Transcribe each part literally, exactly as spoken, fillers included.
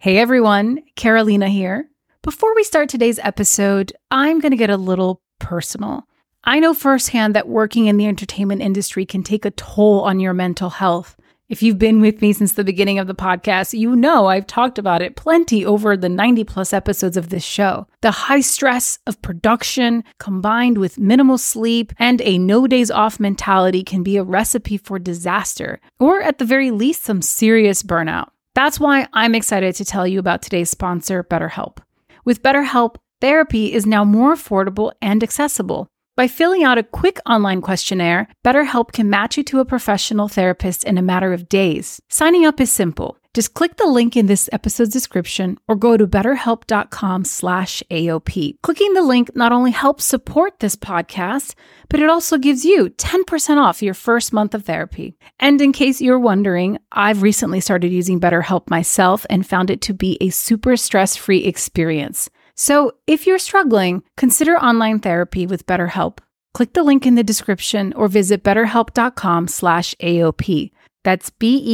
Hey everyone, Carolina here. Before we start today's episode, I'm going to get a little personal. I know firsthand that working in the entertainment industry can take a toll on your mental health. If you've been with me since the beginning of the podcast, you know I've talked about it plenty over the ninety plus episodes of this show. The high stress of production combined with minimal sleep and a no days off mentality can be a recipe for disaster, or at the very least, some serious burnout. That's why I'm excited to tell you about today's sponsor, BetterHelp. With BetterHelp, therapy is now more affordable and accessible. By filling out a quick online questionnaire, BetterHelp can match you to a professional therapist in a matter of days. Signing up is simple. Just click the link in this episode's description or go to betterhelp.com slash AOP. Clicking the link not only helps support this podcast, but it also gives you ten percent off your first month of therapy. And in case you're wondering, I've recently started using BetterHelp myself and found it to be a super stress-free experience. So if you're struggling, consider online therapy with BetterHelp. Click the link in the description or visit betterhelp.com slash AOP. That's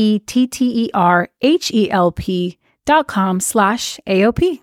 B-E-T-T-E-R-H-E-L-P dot com slash AOP.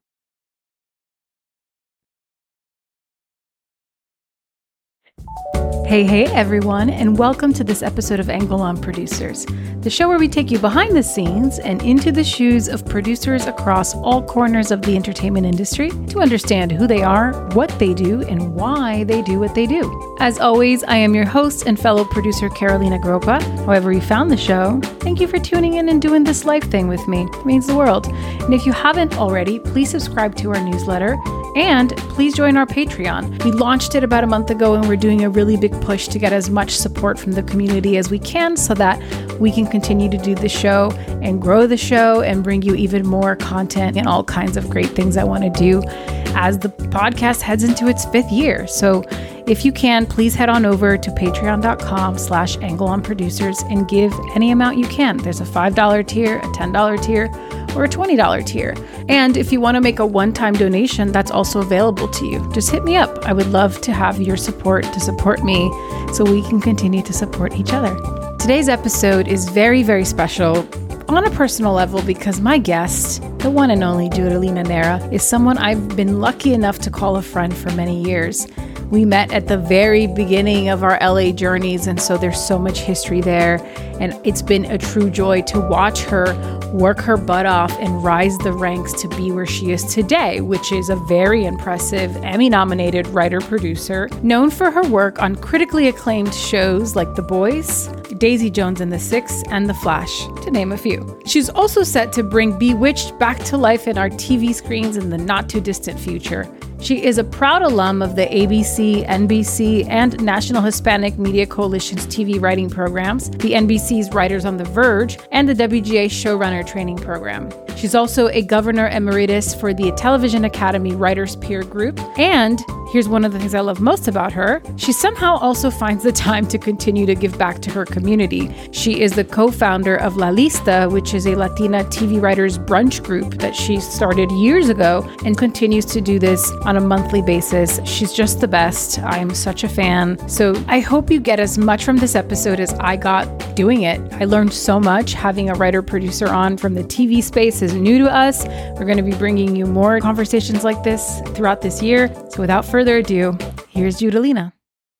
Hey, hey, everyone, and welcome to this episode of Angle On Producers, the show where we take you behind the scenes and into the shoes of producers across all corners of the entertainment industry to understand who they are, what they do, and why they do what they do. As always, I am your host and fellow producer, Carolina Gropa. However you found the show, thank you for tuning in and doing this life thing with me. It means the world. And if you haven't already, please subscribe to our newsletter and please join our Patreon. We launched it about a month ago and we're doing a really big push to get as much support from the community as we can so that we can continue to do the show and grow the show and bring you even more content and all kinds of great things I want to do as the podcast heads into its fifth year. So if you can, please head on over to patreon.com slash angleonproducers and give any amount you can. There's a five dollar tier, a ten dollar tier, or a twenty dollar tier. And if you want to make a one-time donation, that's also available to you. Just hit me up. I would love to have your support to support me so we can continue to support each other. Today's episode is very, very special on a personal level because my guest, the one and only Judalina Nera, is someone I've been lucky enough to call a friend for many years. We met at the very beginning of our L A journeys, and so there's so much history there. And it's been a true joy to watch her work her butt off and rise the ranks to be where she is today, which is a very impressive Emmy-nominated writer-producer, known for her work on critically acclaimed shows like The Boys, Daisy Jones and the Six, and The Flash, to name a few. She's also set to bring Bewitched back to life in our T V screens in the not-too-distant future. She is a proud alum of the A B C, N B C, and National Hispanic Media Coalition's T V writing programs, the N B C's Writers on the Verge, and the W G A Showrunner Training Program. She's also a Governor Emeritus for the Television Academy Writers Peer Group, and here's one of the things I love most about her. She somehow also finds the time to continue to give back to her community. She is the co-founder of La Lista, which is a Latina T V writers brunch group that she started years ago and continues to do this on a monthly basis. She's just the best. I'm such a fan. So I hope you get as much from this episode as I got doing it. I learned so much. Having a writer-producer on from the T V space is new to us. We're going to be bringing you more conversations like this throughout this year. So without further ado, here's Judalina.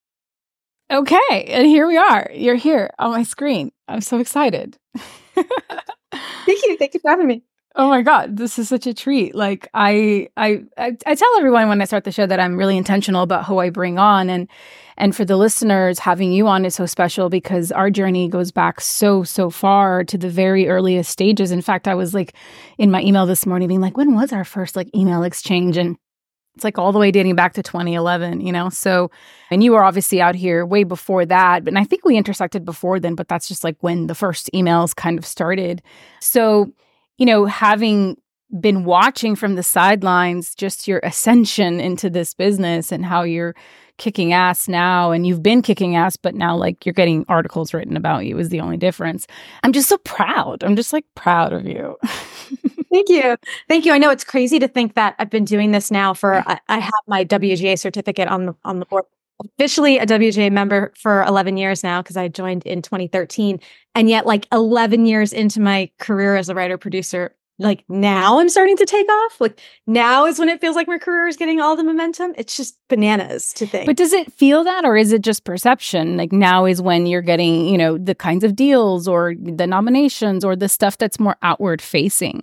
Okay, and here we are. You're here on my screen. I'm so excited. Thank you. Thank you for having me. Oh my God, this is such a treat. Like I, I, I, I tell everyone when I start the show that I'm really intentional about who I bring on. And, and for the listeners, having you on is so special because our journey goes back so, so far to the very earliest stages. In fact, I was like in my email this morning being like, when was our first like email exchange? And it's like all the way dating back to twenty eleven, you know? So, and you were obviously out here way before that. And I think we intersected before then, but that's just like when the first emails kind of started. So, you know, having been watching from the sidelines, just your ascension into this business and how you're kicking ass now, and you've been kicking ass, but now like you're getting articles written about you is the only difference. I'm just so proud. I'm just like proud of you. Thank you. Thank you. I know it's crazy to think that I've been doing this now for, I, I have my W G A certificate on the, on the board, officially a W G A member for eleven years now, because I joined in twenty thirteen. And yet like eleven years into my career as a writer producer, like now I'm starting to take off. Like now is when it feels like my career is getting all the momentum. It's just bananas to think. But does it feel that, or is it just perception? Like now is when you're getting, you know, the kinds of deals or the nominations or the stuff that's more outward facing?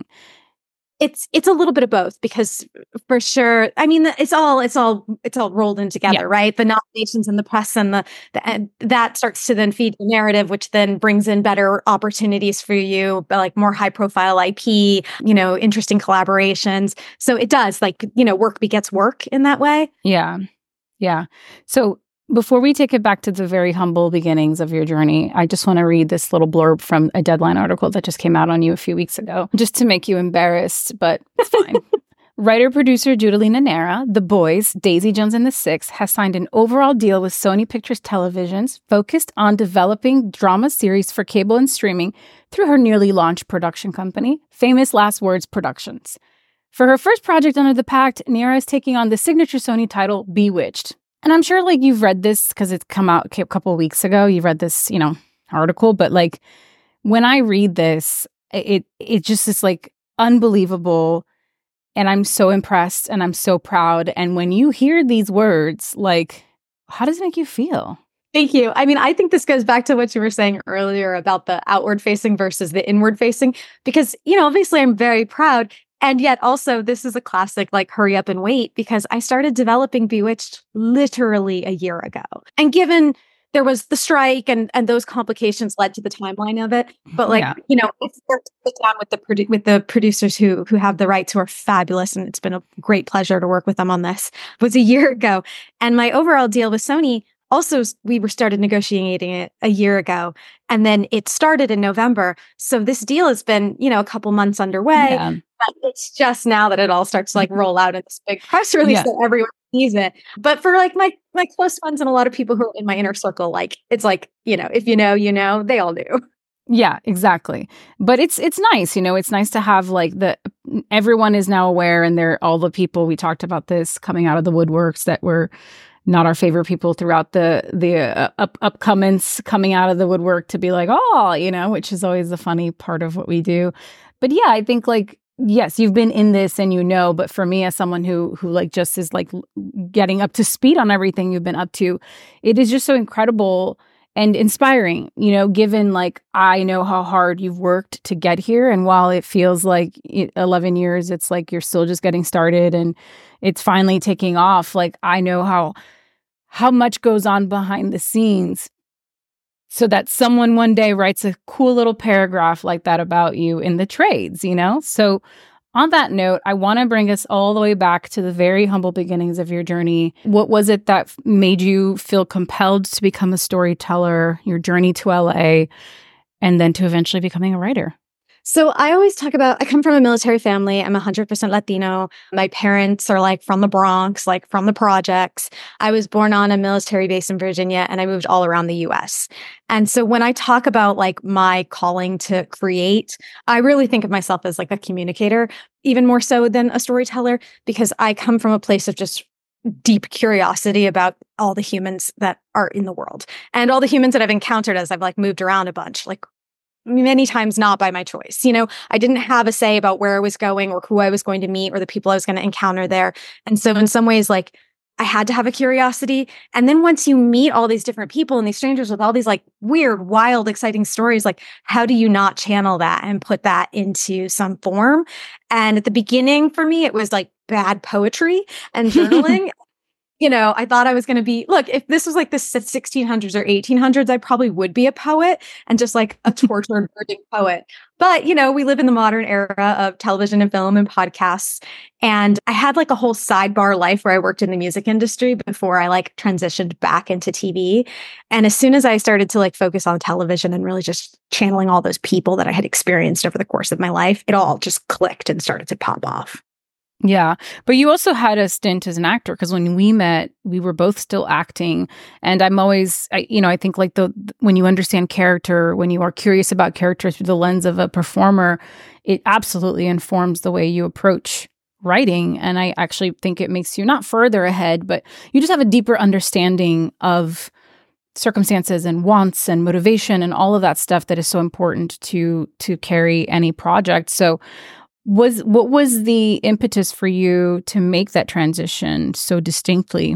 It's it's a little bit of both, because for sure, I mean, it's all it's all it's all rolled in together, Yeah. right? The nominations and the press and the, the and that starts to then feed the narrative, which then brings in better opportunities for you, but like more high profile I P, you know, interesting collaborations. So it does, like, you know, work begets work in that way. Yeah. Yeah. So before we take it back to the very humble beginnings of your journey, I just want to read this little blurb from a Deadline article that just came out on you a few weeks ago, just to make you embarrassed, but it's fine. Writer-producer Judalina Nera, The Boys, Daisy Jones and the Six, has signed an overall deal with Sony Pictures Televisions focused on developing drama series for cable and streaming through her newly launched production company, Famous Last Words Productions. For her first project under the pact, Nera is taking on the signature Sony title, Bewitched. And I'm sure, like, you've read this because it's come out a couple of weeks ago. You read this, you know, article. But, like, when I read this, it it just is, like, unbelievable. And I'm so impressed and I'm so proud. And when you hear these words, like, how does it make you feel? Thank you. I mean, I think this goes back to what you were saying earlier about the outward facing versus the inward facing, because, you know, obviously I'm very proud. And yet also this is a classic, like, hurry up and wait, because I started developing Bewitched literally a year ago. And given there was the strike and, and those complications led to the timeline of it. But like, yeah. you know, it's to sit down with the produ- with the producers who who have the rights, who are fabulous. And it's been a great pleasure to work with them on this. It was a year ago. And my overall deal with Sony, also, we were started negotiating it a year ago, and then it started in November. So this deal has been, you know, a couple months underway. Yeah. But it's just now that it all starts to like roll out in this big press release yeah. that everyone sees it. But for like my my close friends and a lot of people who are in my inner circle, like it's like, you know, if you know, you know, they all do. Yeah, exactly. But it's it's nice, you know, it's nice to have like the everyone is now aware, and they're all the people we talked about this coming out of the woodworks that were not our favorite people throughout the the uh, up upcomings coming out of the woodwork to be like, oh, you know, which is always the funny part of what we do. But yeah, I think like, yes, you've been in this and you know, but for me as someone who who like just is like getting up to speed on everything you've been up to, it is just so incredible and inspiring, you know, given like I know how hard you've worked to get here. And while it feels like eleven years, it's like you're still just getting started and it's finally taking off. Like I know how how much goes on behind the scenes so that someone one day writes a cool little paragraph like that about you in the trades, you know? So on that note, I want to bring us all the way back to the very humble beginnings of your journey. What was it that made you feel compelled to become a storyteller, your journey to L A, and then to eventually becoming a writer? So I always talk about, I come from a military family. I'm one hundred percent Latino. My parents are like from the Bronx, like from the projects. I was born on a military base in Virginia, and I moved all around the U S. And so when I talk about like my calling to create, I really think of myself as like a communicator, even more so than a storyteller, because I come from a place of just deep curiosity about all the humans that are in the world and all the humans that I've encountered as I've like moved around a bunch, like many times not by my choice. You know, I didn't have a say about where I was going or who I was going to meet or the people I was going to encounter there. And so in some ways, like I had to have a curiosity. And then once you meet all these different people and these strangers with all these like weird, wild, exciting stories, like how do you not channel that and put that into some form? And at the beginning for me, it was like bad poetry and journaling. You know, I thought I was going to be, look, if this was like the sixteen hundreds or eighteen hundreds, I probably would be a poet and just like a tortured virgin poet. But, you know, we live in the modern era of television and film and podcasts. And I had like a whole sidebar life where I worked in the music industry before I like transitioned back into T V. And as soon as I started to like focus on television and really just channeling all those people that I had experienced over the course of my life, it all just clicked and started to pop off. Yeah. But you also had a stint as an actor, because when we met, we were both still acting. And I'm always, I, you know, I think like the when you understand character, when you are curious about character through the lens of a performer, it absolutely informs the way you approach writing. And I actually think it makes you not further ahead, but you just have a deeper understanding of circumstances and wants and motivation and all of that stuff that is so important to to carry any project. So Was what was the impetus for you to make that transition so distinctly?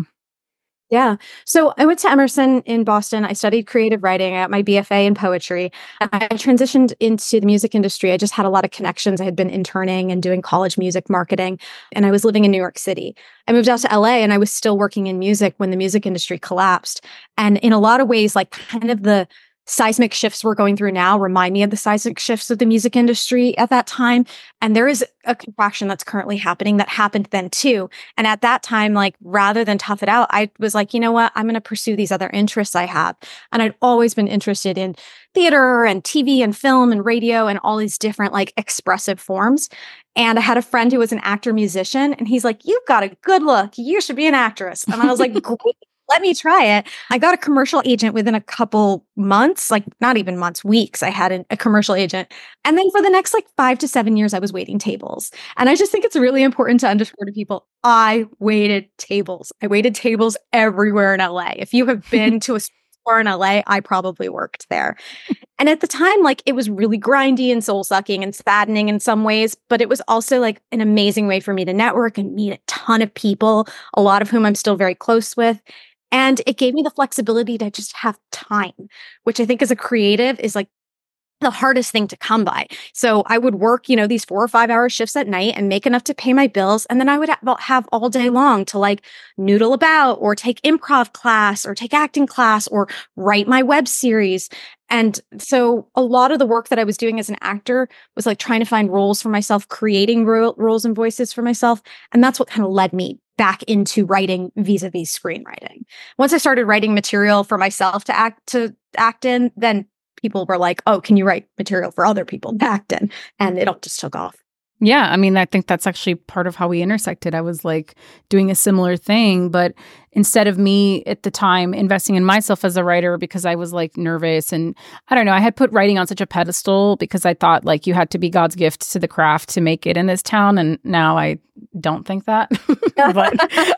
Yeah. So I went to Emerson in Boston. I studied creative writing. I got my B F A in poetry. And I transitioned into the music industry. I just had a lot of connections. I had been interning and doing college music marketing, and I was living in New York City. I moved out to L A and I was still working in music when the music industry collapsed. And in a lot of ways, like kind of the seismic shifts we're going through now remind me of the seismic shifts of the music industry at that time. And there is a contraction that's currently happening that happened then too. And at that time, like rather than tough it out, I was like, you know what? I'm going to pursue these other interests I have. And I'd always been interested in theater and T V and film and radio and all these different like expressive forms. And I had a friend who was an actor musician, and he's like, you've got a good look. You should be an actress. And I was like, great. Let me try it. I got a commercial agent within a couple months, like not even months, weeks. I had an, a commercial agent. And then for the next like five to seven years, I was waiting tables. And I just think it's really important to underscore to people, I waited tables. I waited tables everywhere in L A. If you have been to a store in L A, I probably worked there. And at the time, like it was really grindy and soul sucking and saddening in some ways, but it was also like an amazing way for me to network and meet a ton of people, a lot of whom I'm still very close with. And it gave me the flexibility to just have time, which I think as a creative is like the hardest thing to come by. So I would work, you know, these four or five hour shifts at night and make enough to pay my bills. And then I would have all day long to like noodle about or take improv class or take acting class or write my web series. And so a lot of the work that I was doing as an actor was like trying to find roles for myself, creating ro- roles and voices for myself. And that's what kind of led me back into writing vis-a-vis screenwriting. Once I started writing material for myself to act to act in, then people were like, oh, can you write material for other people to act in? And it all just took off. Yeah, I mean, I think that's actually part of how we intersected. I was like doing a similar thing, but instead of me at the time investing in myself as a writer because I was like nervous and I don't know, I had put writing on such a pedestal because I thought like you had to be God's gift to the craft to make it in this town. And now I don't think that. but,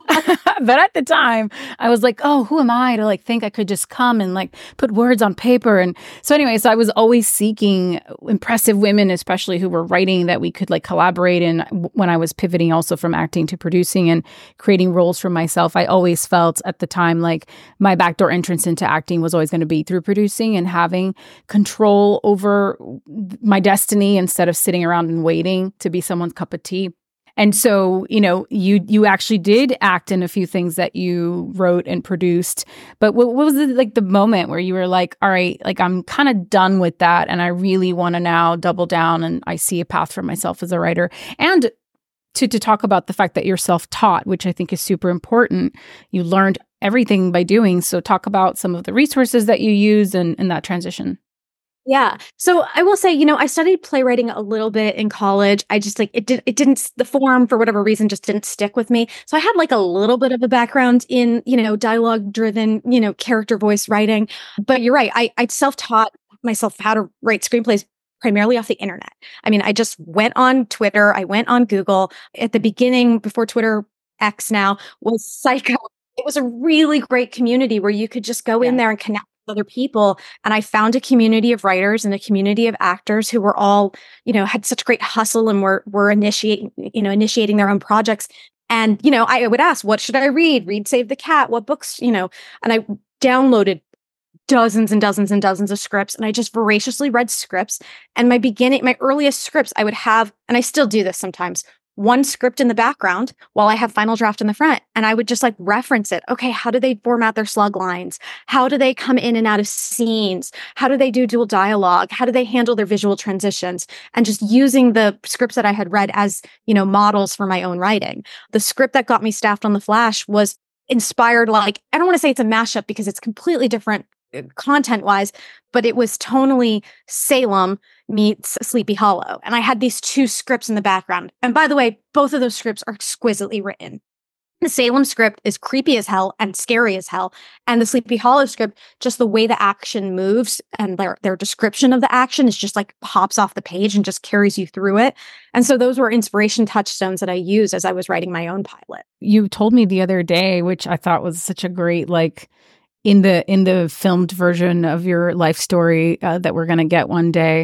but at the time I was like, oh, who am I to like think I could just come and like put words on paper? And so anyway, so I was always seeking impressive women, especially who were writing that we could like collaborate in. When I was pivoting also from acting to producing and creating roles for myself, I always felt at the time like my backdoor entrance into acting was always going to be through producing and having control over my destiny instead of sitting around and waiting to be someone's cup of tea. And so, you know, you you actually did act in a few things that you wrote and produced. But what, what was it, like the moment where you were like, all right, like I'm kind of done with that and I really want to now double down and I see a path for myself as a writer? And to to talk about the fact that you're self-taught, which I think is super important. You learned everything by doing. So talk about some of the resources that you use and, and that transition. Yeah. So I will say, you know, I studied playwriting a little bit in college. I just like it did it didn't the form for whatever reason just didn't stick with me. So I had like a little bit of a background in, you know, dialogue driven, you know, character voice writing. But you're right. I I self-taught myself how to write screenplays primarily off the internet. I mean, I just went on Twitter, I went on Google. At the beginning, before Twitter X now was Psycho. It was a really great community where you could just go yeah. in there and connect other people. And I found a community of writers and a community of actors who were all, you know, had such great hustle and were, were initiating, you know, initiating their own projects. And, you know, I would ask, what should I read? Read Save the Cat. What books, you know, and I downloaded dozens and dozens and dozens of scripts. And I just voraciously read scripts. And my beginning, my earliest scripts, I would have, and I still do this sometimes, one script in the background while I have final draft in the front. And I would just like reference it. Okay, how do they format their slug lines? How do they come in and out of scenes? How do they do dual dialogue? How do they handle their visual transitions? And just using the scripts that I had read as, you know, models for my own writing. The script that got me staffed on The Flash was inspired, like, I don't want to say it's a mashup because it's completely different content wise, but it was tonally Salem meets Sleepy Hollow. And I had these two scripts in the background. And by the way, both of those scripts are exquisitely written. The Salem script is creepy as hell and scary as hell. And the Sleepy Hollow script, just the way the action moves and their, their description of the action is just like pops off the page and just carries you through it. And so those were inspiration touchstones that I used as I was writing my own pilot. You told me the other day, which I thought was such a great, like, in the in the filmed version of your life story uh, that we're going to get one day,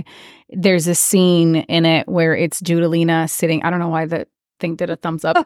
there's a scene in it where it's Judalina sitting. I don't know why the thing did a thumbs up.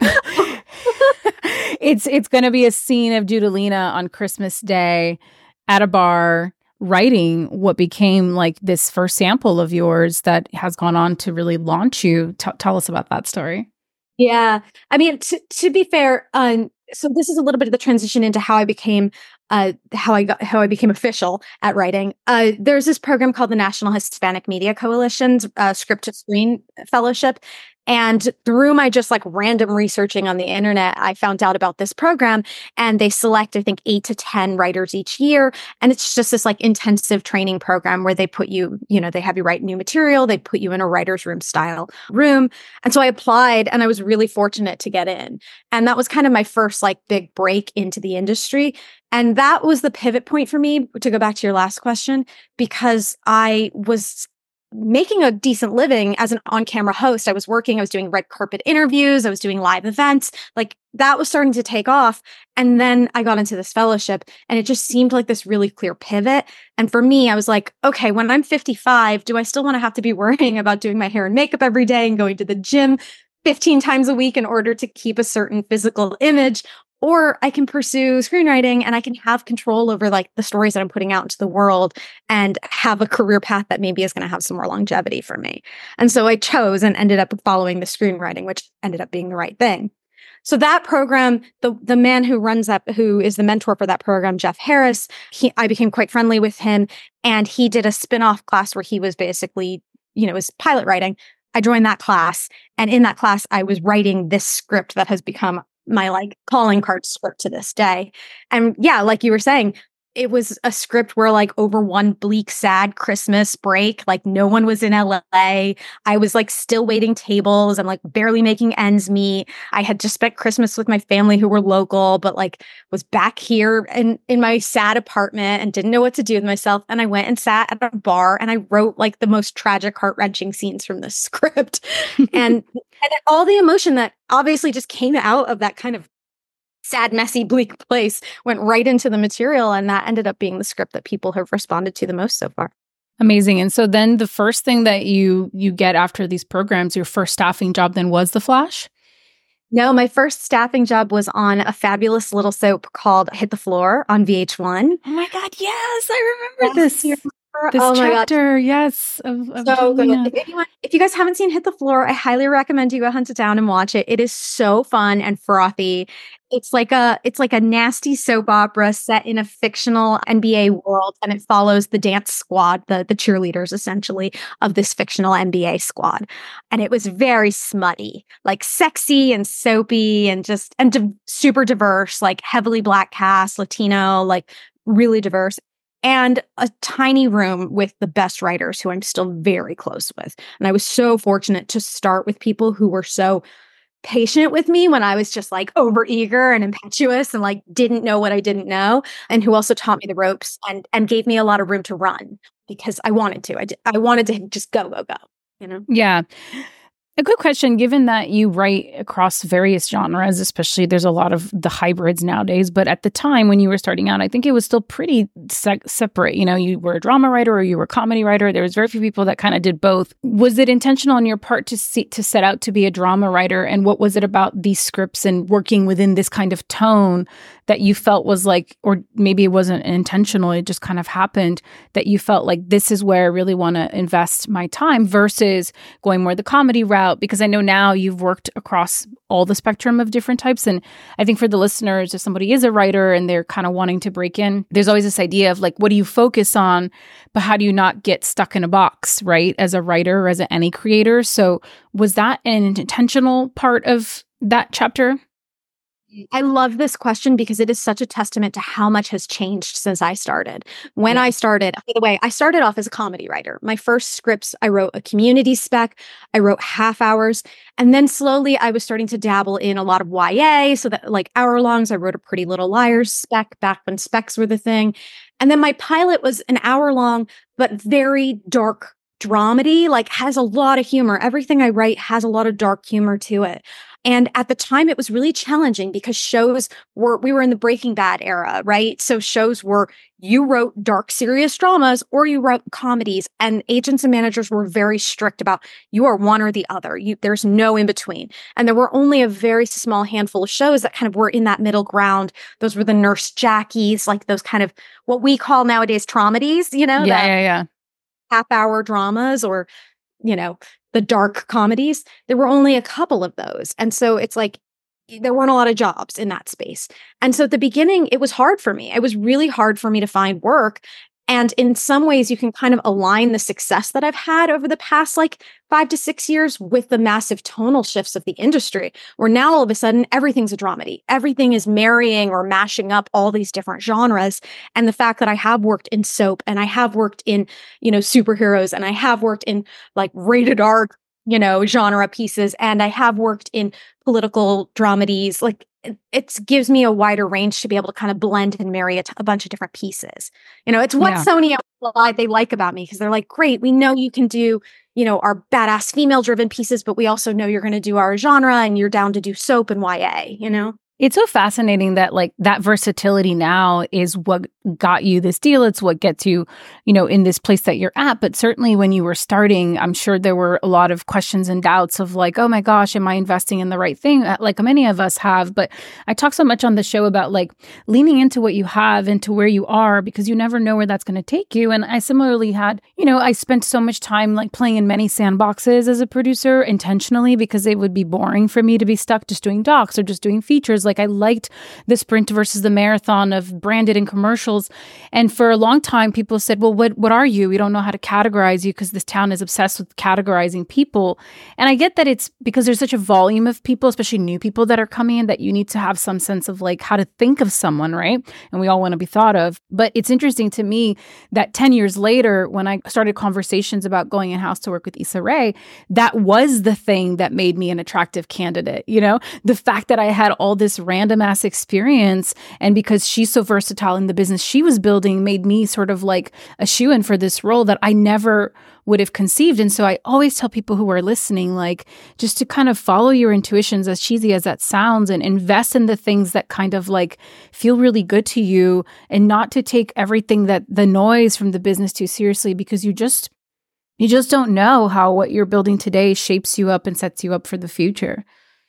it's it's going to be a scene of Judalina on Christmas Day at a bar writing what became like this first sample of yours that has gone on to really launch you. T- tell us about that story. Yeah. I mean, to, to be fair, um, so this is a little bit of the transition into how I became, uh, how I got, how I became official at writing. Uh, there's this program called the National Hispanic Media Coalition's uh, Script to Screen Fellowship. And through my just like random researching on the internet, I found out about this program, and they select, I think, eight to ten writers each year. And it's just this like intensive training program where they put you, you know, they have you write new material. They put you in a writer's room style room. And so I applied, and I was really fortunate to get in. And that was kind of my first like big break into the industry. And that was the pivot point for me, to go back to your last question, because I was making a decent living as an on-camera host. I was working, I was doing red carpet interviews, I was doing live events. Like that was starting to take off. And then I got into this fellowship, and it just seemed like this really clear pivot. And for me, I was like, okay, when I'm fifty-five, do I still want to have to be worrying about doing my hair and makeup every day and going to the gym fifteen times a week in order to keep a certain physical image? Or I can pursue screenwriting, and I can have control over like the stories that I'm putting out into the world and have a career path that maybe is going to have some more longevity for me. And so I chose and ended up following the screenwriting, which ended up being the right thing. So that program, the the man who runs that, who is the mentor for that program, Jeff Harris, he, I became quite friendly with him, and he did a spin-off class where he was basically, you know, was pilot writing. I joined that class, and in that class, I was writing this script that has become my like calling card script to this day. And yeah, like you were saying, it was a script where like over one bleak, sad Christmas break, like no one was in L A. I was like still waiting tables. I'm like barely making ends meet. I had just spent Christmas with my family who were local, but like was back here in, in my sad apartment and didn't know what to do with myself. And I went and sat at a bar, and I wrote like the most tragic, heart-wrenching scenes from this script. and, and all the emotion that obviously just came out of that kind of sad, messy, bleak place went right into the material. And that ended up being the script that people have responded to the most so far. Amazing. And so then the first thing that you you get after these programs, your first staffing job then was The Flash? No, my first staffing job was on a fabulous little soap called Hit the Floor on V H one. Oh my God, yes, I remember Yes, this. you This Oh my God. chapter, yes. Of, of So good. Judalina. If anyone, if you guys haven't seen Hit the Floor, I highly recommend you go hunt it down and watch it. It is so fun and frothy. It's like a it's like a nasty soap opera set in a fictional N B A world, and it follows the dance squad, the the cheerleaders essentially of this fictional N B A squad. And it was very smutty, like sexy and soapy, and just and di- super diverse, like heavily Black cast, Latino, like really diverse. And a tiny room with the best writers who I'm still very close with. And I was so fortunate to start with people who were so patient with me when I was just like overeager and impetuous and like didn't know what I didn't know, and who also taught me the ropes and and gave me a lot of room to run because I wanted to. I, d- I wanted to just go, go, go, you know? Yeah. A good question, given that you write across various genres, especially there's a lot of the hybrids nowadays, but at the time when you were starting out, I think it was still pretty se- separate. You know, you were a drama writer or you were a comedy writer. There was very few people that kind of did both. Was it intentional on your part to see, to set out to be a drama writer? And what was it about these scripts and working within this kind of tone that you felt was like, or maybe it wasn't intentional, it just kind of happened, that you felt like this is where I really want to invest my time versus going more the comedy route? Because I know now you've worked across all the spectrum of different types. And I think for the listeners, if somebody is a writer and they're kind of wanting to break in, there's always this idea of like, what do you focus on? But how do you not get stuck in a box, right? As a writer or as a, any creator. So was that an intentional part of that chapter? I love this question because it is such a testament to how much has changed since I started. When yeah. I started, by the way, I started off as a comedy writer. My first scripts, I wrote a community spec, I wrote half hours, and then slowly I was starting to dabble in a lot of Y A, so that like hour longs, I wrote a Pretty Little Liars spec back when specs were the thing. And then my pilot was an hour long, but very dark dramedy, like has a lot of humor. Everything I write has a lot of dark humor to it. And at the time, it was really challenging because shows were, we were in the Breaking Bad era, right? So shows were, you wrote dark, serious dramas or you wrote comedies, and agents and managers were very strict about you are one or the other. You, there's no in between. And there were only a very small handful of shows that kind of were in that middle ground. Those were the Nurse Jackies, like those kind of what we call nowadays traumedies, you know? Yeah, yeah, yeah. Half hour dramas or, you know, the dark comedies. There were only a couple of those. And so it's like, there weren't a lot of jobs in that space. And so at the beginning, it was hard for me. It was really hard for me to find work. And in some ways, you can kind of align the success that I've had over the past like five to six years with the massive tonal shifts of the industry, where now all of a sudden everything's a dramedy. Everything is marrying or mashing up all these different genres. And the fact that I have worked in soap and I have worked in, you know, superheroes and I have worked in like rated R, you know, genre pieces, and I have worked in political dramedies, like it gives me a wider range to be able to kind of blend and marry a, t- a bunch of different pieces. You know, it's what yeah. Sony they like about me, because they're like, great, we know you can do, you know, our badass female driven pieces, but we also know you're going to do our genre and you're down to do soap and Y A, you know? It's so fascinating that like that versatility now is what got you this deal. It's what gets you, you know, in this place that you're at. But certainly when you were starting, I'm sure there were a lot of questions and doubts of like, oh my gosh, am I investing in the right thing? Like many of us have. But I talk so much on the show about like leaning into what you have, into where you are, because you never know where that's going to take you. And I similarly had, you know, I spent so much time like playing in many sandboxes as a producer intentionally, because it would be boring for me to be stuck just doing docs or just doing features. Like I liked the sprint versus the marathon of branded and commercials. And for a long time, people said, well, what what are you? We don't know how to categorize you because this town is obsessed with categorizing people. And I get that it's because there's such a volume of people, especially new people that are coming in, that you need to have some sense of like how to think of someone, right? And we all want to be thought of. But it's interesting to me that ten years later, when I started conversations about going in-house to work with Issa Rae, that was the thing that made me an attractive candidate. You know, the fact that I had all this random ass experience, and because she's so versatile in the business she was building, made me sort of like a shoo-in for this role that I never would have conceived. And so I always tell people who are listening, like, just to kind of follow your intuitions, as cheesy as that sounds, and invest in the things that kind of like feel really good to you, and not to take everything that the noise from the business too seriously, because you just you just don't know how what you're building today shapes you up and sets you up for the future.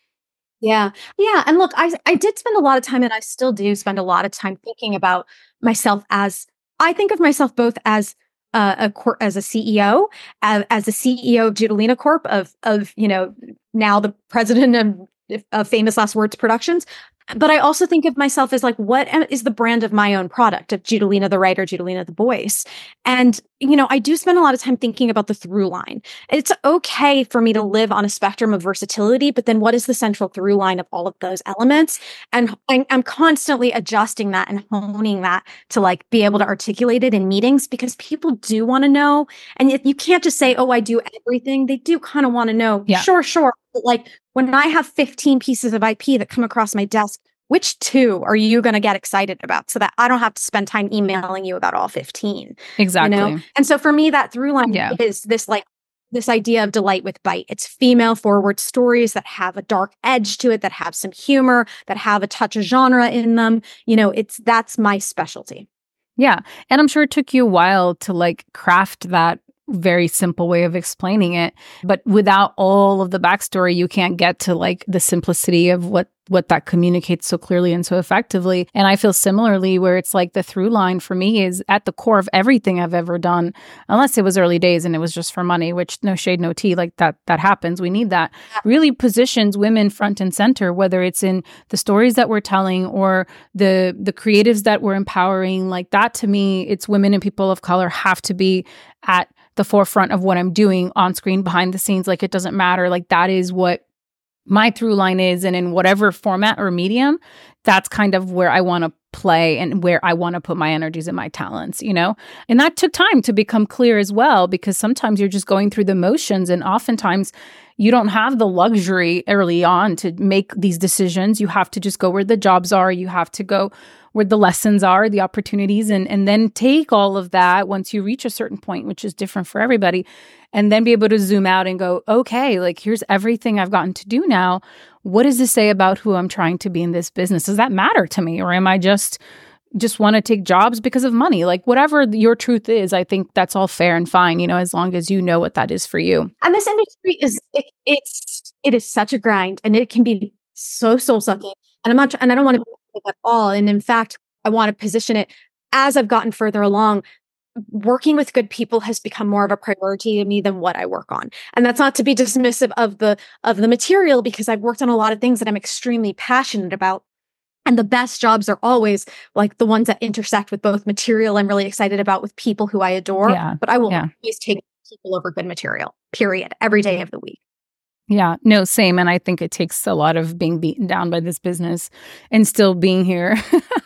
Yeah. Yeah. And look, I I did spend a lot of time, and I still do spend a lot of time thinking about myself as, I think of myself both as uh, a cor- as a C E O, as, as a C E O of Judolina Corp, of, of, you know, now the president of, of Famous Last Words Productions. But I also think of myself as like, what am, is the brand of my own product, of Judolina the writer, Judolina the voice? And, you know, I do spend a lot of time thinking about the through line. It's okay for me to live on a spectrum of versatility, but then what is the central through line of all of those elements? And I, I'm constantly adjusting that and honing that to like be able to articulate it in meetings, because people do want to know. And if you can't just say, oh, I do everything. They do kind of want to know, yeah. sure, sure. But like when I have fifteen pieces of I P that come across my desk, which two are you going to get excited about, so that I don't have to spend time emailing you about all fifteen? Exactly. You know? And so for me, that through line yeah. is this like this idea of delight with bite. It's female forward stories that have a dark edge to it, that have some humor, that have a touch of genre in them. You know, it's that's my specialty. Yeah. And I'm sure it took you a while to like craft that very simple way of explaining it. But without all of the backstory, you can't get to like the simplicity of what what that communicates so clearly and so effectively. And I feel similarly, where it's like the through line for me is at the core of everything I've ever done, unless it was early days and it was just for money, which no shade, no tea, like that, that happens. We need that. Really positions women front and center, whether it's in the stories that we're telling or the, the creatives that we're empowering. Like that, to me, it's women and people of color have to be at the forefront of what I'm doing on screen, behind the scenes. Like it doesn't matter. Like that is what my through line is. And in whatever format or medium, that's kind of where I want to play and where I want to put my energies and my talents, you know? And that took time to become clear as well, because sometimes you're just going through the motions, and oftentimes you don't have the luxury early on to make these decisions. You have to just go where the jobs are. You have to go where the lessons are, the opportunities, and and then take all of that once you reach a certain point, which is different for everybody, and then be able to zoom out and go, okay, like here's everything I've gotten to do now. What does this say about who I'm trying to be in this business? Does that matter to me? Or am I just just want to take jobs because of money? Like whatever your truth is, I think that's all fair and fine, you know, as long as you know what that is for you. And this industry is, it, it's, it is such a grind, and it can be so soul sucking. And I'm not, and I don't want to be at all. And in fact, I want to position it as I've gotten further along. Working with good people has become more of a priority to me than what I work on. And that's not to be dismissive of the, of the material, because I've worked on a lot of things that I'm extremely passionate about. And the best jobs are always like the ones that intersect with both material I'm really excited about with people who I adore. Yeah. But I will yeah. always take people over good material, period, every day of the week. Yeah, no, same. And I think it takes a lot of being beaten down by this business and still being here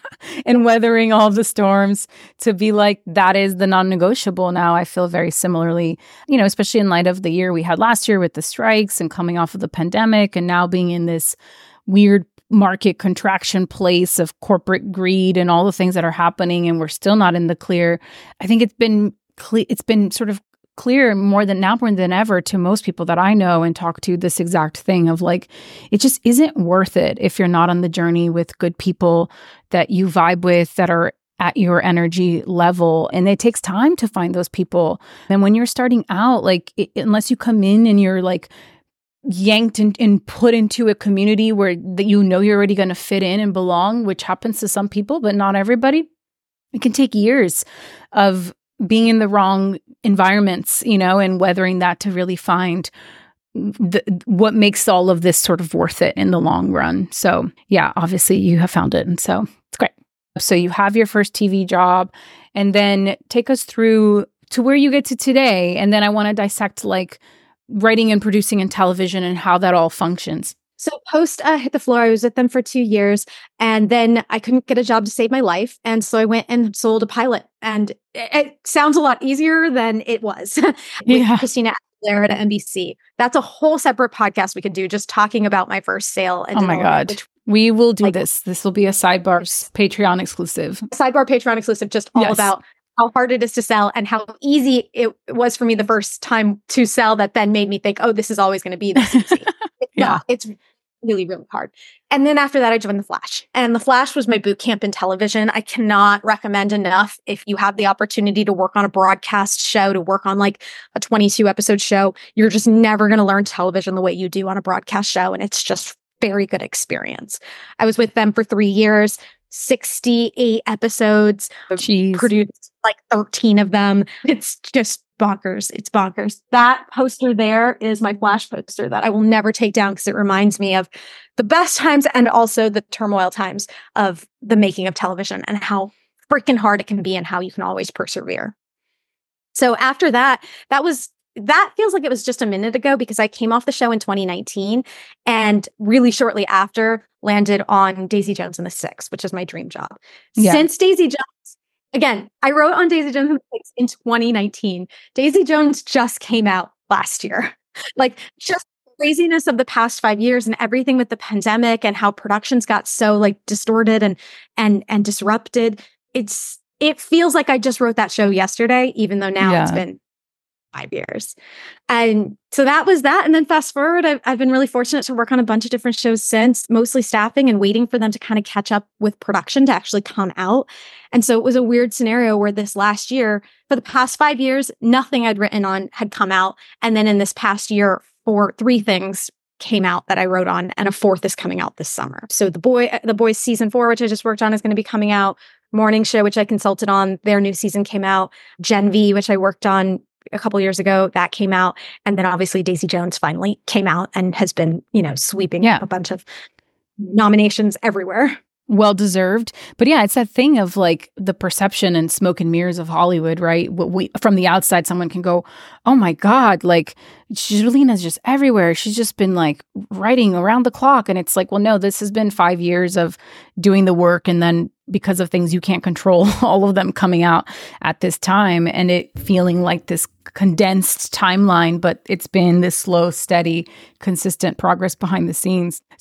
and weathering all the storms to be like, that is the non-negotiable now. I feel very similarly, you know, especially in light of the year we had last year with the strikes and coming off of the pandemic, and now being in this weird market contraction place of corporate greed and all the things that are happening, and we're still not in the clear. I think it's been cle- it's been sort of clear more than now more than ever to most people that I know and talk to, this exact thing of like, it just isn't worth it if you're not on the journey with good people that you vibe with, that are at your energy level. And it takes time to find those people. And when you're starting out, like it, unless you come in and you're like yanked and, and put into a community where that you know you're already going to fit in and belong, which happens to some people, but not everybody, it can take years of being in the wrong environments, you know, and weathering that to really find the, what makes all of this sort of worth it in the long run. So yeah, obviously you have found it. And so it's great. So you have your first T V job, and then take us through to where you get to today. And then I want to dissect like writing and producing in television and how that all functions. So post uh, Hit the Floor, I was with them for two years, and then I couldn't get a job to save my life. And so I went and sold a pilot, and it, it sounds a lot easier than it was with yeah. Christina Aguilera at N B C. That's a whole separate podcast we could do, just talking about my first sale. And oh my God. Which, we will do like, this. This will be a sidebar Patreon exclusive. Sidebar Patreon exclusive, just all yes. about how hard it is to sell and how easy it was for me the first time to sell, that then made me think, oh, this is always going to be this easy. It's yeah. not. It's really, really hard. And then after that, I joined The Flash. And The Flash was my boot camp in television. I cannot recommend enough, if you have the opportunity to work on a broadcast show, to work on like a twenty-two episode show, you're just never going to learn television the way you do on a broadcast show. And it's just very good experience. I was with them for three years, sixty-eight episodes, Jeez. Produced like thirteen of them. It's just bonkers. It's bonkers. That poster there is my Flash poster that I will never take down, because it reminds me of the best times and also the turmoil times of the making of television, and how freaking hard it can be and how you can always persevere. So after that, that was That feels like it was just a minute ago, because I came off the show in twenty nineteen, and really shortly after landed on Daisy Jones and the Six, which is my dream job. Yeah. Since Daisy Jones, again, I wrote on Daisy Jones and the Six in twenty nineteen. Daisy Jones just came out last year. Like, just craziness of the past five years and everything with the pandemic and how productions got so like distorted and and and disrupted. It's it feels like I just wrote that show yesterday, even though now yeah. it's been five years. And so that was that. And then fast forward, I've, I've been really fortunate to work on a bunch of different shows since, mostly staffing and waiting for them to kind of catch up with production to actually come out. And so it was a weird scenario where this last year, for the past five years, nothing I'd written on had come out. And then in this past year, four, three things came out that I wrote on, and a fourth is coming out this summer. So the boy, the boys season four, which I just worked on, is going to be coming out. Morning Show, which I consulted on, their new season came out. Gen V, which I worked on a couple years ago, that came out. And then obviously Daisy Jones finally came out and has been, you know, sweeping yeah. a bunch of nominations everywhere. Well deserved. But yeah, it's that thing of like the perception and smoke and mirrors of Hollywood, right? What we from the outside, someone can go, oh my God, like Julina's just everywhere. She's just been like writing around the clock. And it's like, well, no, this has been five years of doing the work. And then because of things you can't control, all of them coming out at this time, and it feeling like this condensed timeline, but it's been this slow, steady, consistent progress behind the scenes. So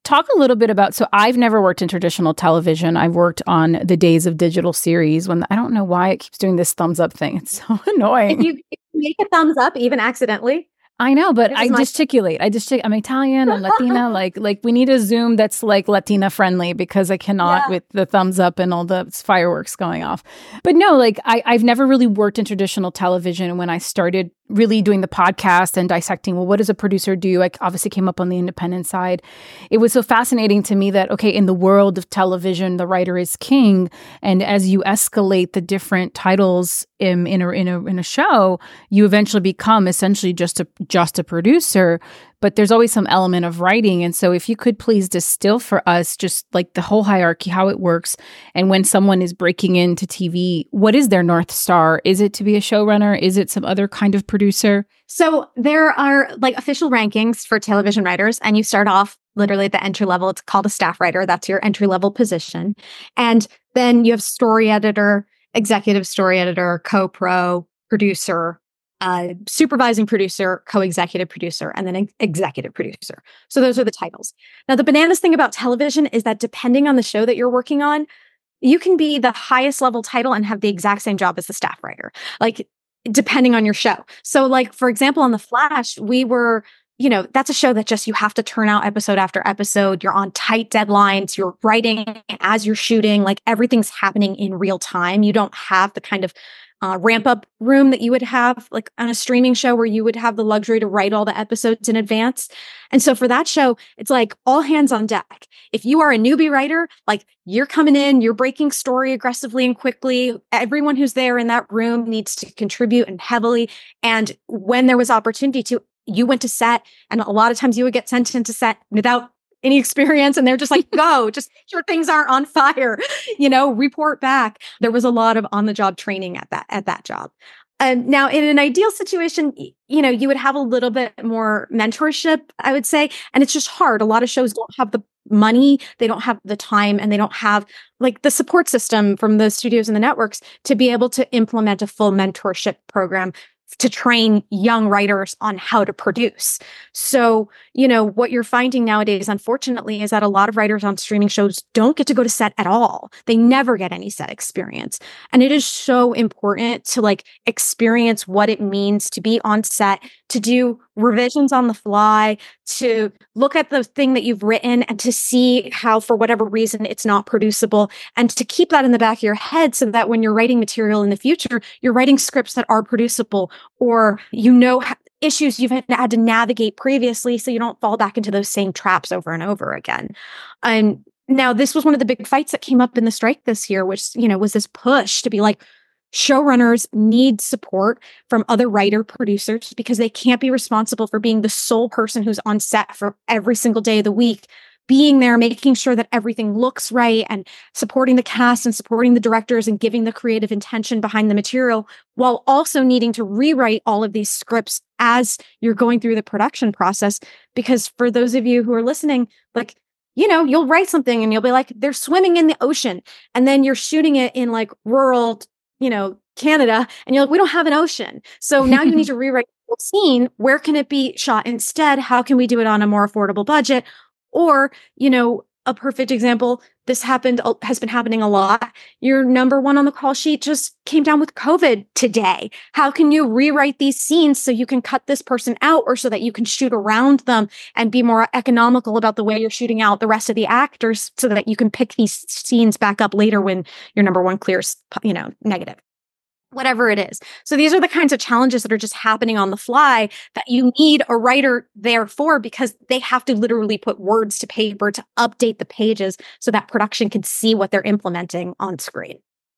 talk a little bit about, so I've never worked in traditional television. I've worked on the days of digital series when, I don't know why it keeps doing this thumbs up thing. It's so annoying. If you, if you make a thumbs up, even accidentally. I know, but I my- gesticulate. I just, I'm Italian, I'm Latina. like, like we need a Zoom that's like Latina friendly because I cannot yeah. with the thumbs up and all the fireworks going off. But no, like I, I've never really worked in traditional television. And when I started really doing the podcast and dissecting, well, what does a producer do? I obviously came up on the independent side. It was so fascinating to me that, okay, in the world of television, the writer is king. And as you escalate the different titles in, in, a, in, a, in a show, you eventually become essentially just a, just a producer. But there's always some element of writing. And so if you could please distill for us just like the whole hierarchy, how it works. And when someone is breaking into T V, what is their North Star? Is it to be a showrunner? Is it some other kind of producer? So there are like official rankings for television writers, and you start off literally at the entry level. It's called a staff writer. That's your entry level position. And then you have story editor, executive story editor, co-pro, producer, Uh, supervising producer, co-executive producer, and then ex- executive producer. So those are the titles. Now, the bananas thing about television is that depending on the show that you're working on, you can be the highest level title and have the exact same job as the staff writer, like depending on your show. So like, for example, on The Flash, we were, you know, that's a show that just you have to turn out episode after episode. You're on tight deadlines. You're writing as you're shooting, like everything's happening in real time. You don't have the kind of Uh, ramp up room that you would have like on a streaming show where you would have the luxury to write all the episodes in advance. And so for that show, it's like all hands on deck. If you are a newbie writer, like you're coming in, you're breaking story aggressively and quickly. Everyone who's there in that room needs to contribute and heavily. And when there was opportunity to, you went to set, and a lot of times you would get sent into set without any experience, and they're just like, go, just make sure things aren't on fire, you know, report back. There was a lot of on-the-job training at that, at that job. And now in an ideal situation, you know, you would have a little bit more mentorship, I would say. And it's just hard. A lot of shows don't have the money, they don't have the time, and they don't have like the support system from the studios and the networks to be able to implement a full mentorship program to train young writers on how to produce. So, you know, what you're finding nowadays, unfortunately, is that a lot of writers on streaming shows don't get to go to set at all. They never get any set experience. And it is so important to like experience what it means to be on set, to do revisions on the fly, to look at the thing that you've written and to see how, for whatever reason, it's not producible, and to keep that in the back of your head so that when you're writing material in the future, you're writing scripts that are producible, or you know how, issues you've had to navigate previously so you don't fall back into those same traps over and over again. And now this was one of the big fights that came up in the strike this year, which, you know, was this push to be like, showrunners need support from other writer producers because they can't be responsible for being the sole person who's on set for every single day of the week, being there, making sure that everything looks right, and supporting the cast and supporting the directors and giving the creative intention behind the material, while also needing to rewrite all of these scripts as you're going through the production process. Because for those of you who are listening, like, you know, you'll write something and you'll be like, they're swimming in the ocean. And then you're shooting it in like rural, you know, Canada, and you're like, we don't have an ocean. So now you need to rewrite the whole scene. Where can it be shot instead? How can we do it on a more affordable budget? Or, you know, a perfect example, this happened, has been happening a lot. Your number one on the call sheet just came down with COVID today. How can you rewrite these scenes so you can cut this person out, or so that you can shoot around them and be more economical about the way you're shooting out the rest of the actors so that you can pick these scenes back up later when your number one clears, you know, negative? Whatever it is. So these are the kinds of challenges that are just happening on the fly that you need a writer there for, because they have to literally put words to paper to update the pages so that production can see what they're implementing on screen.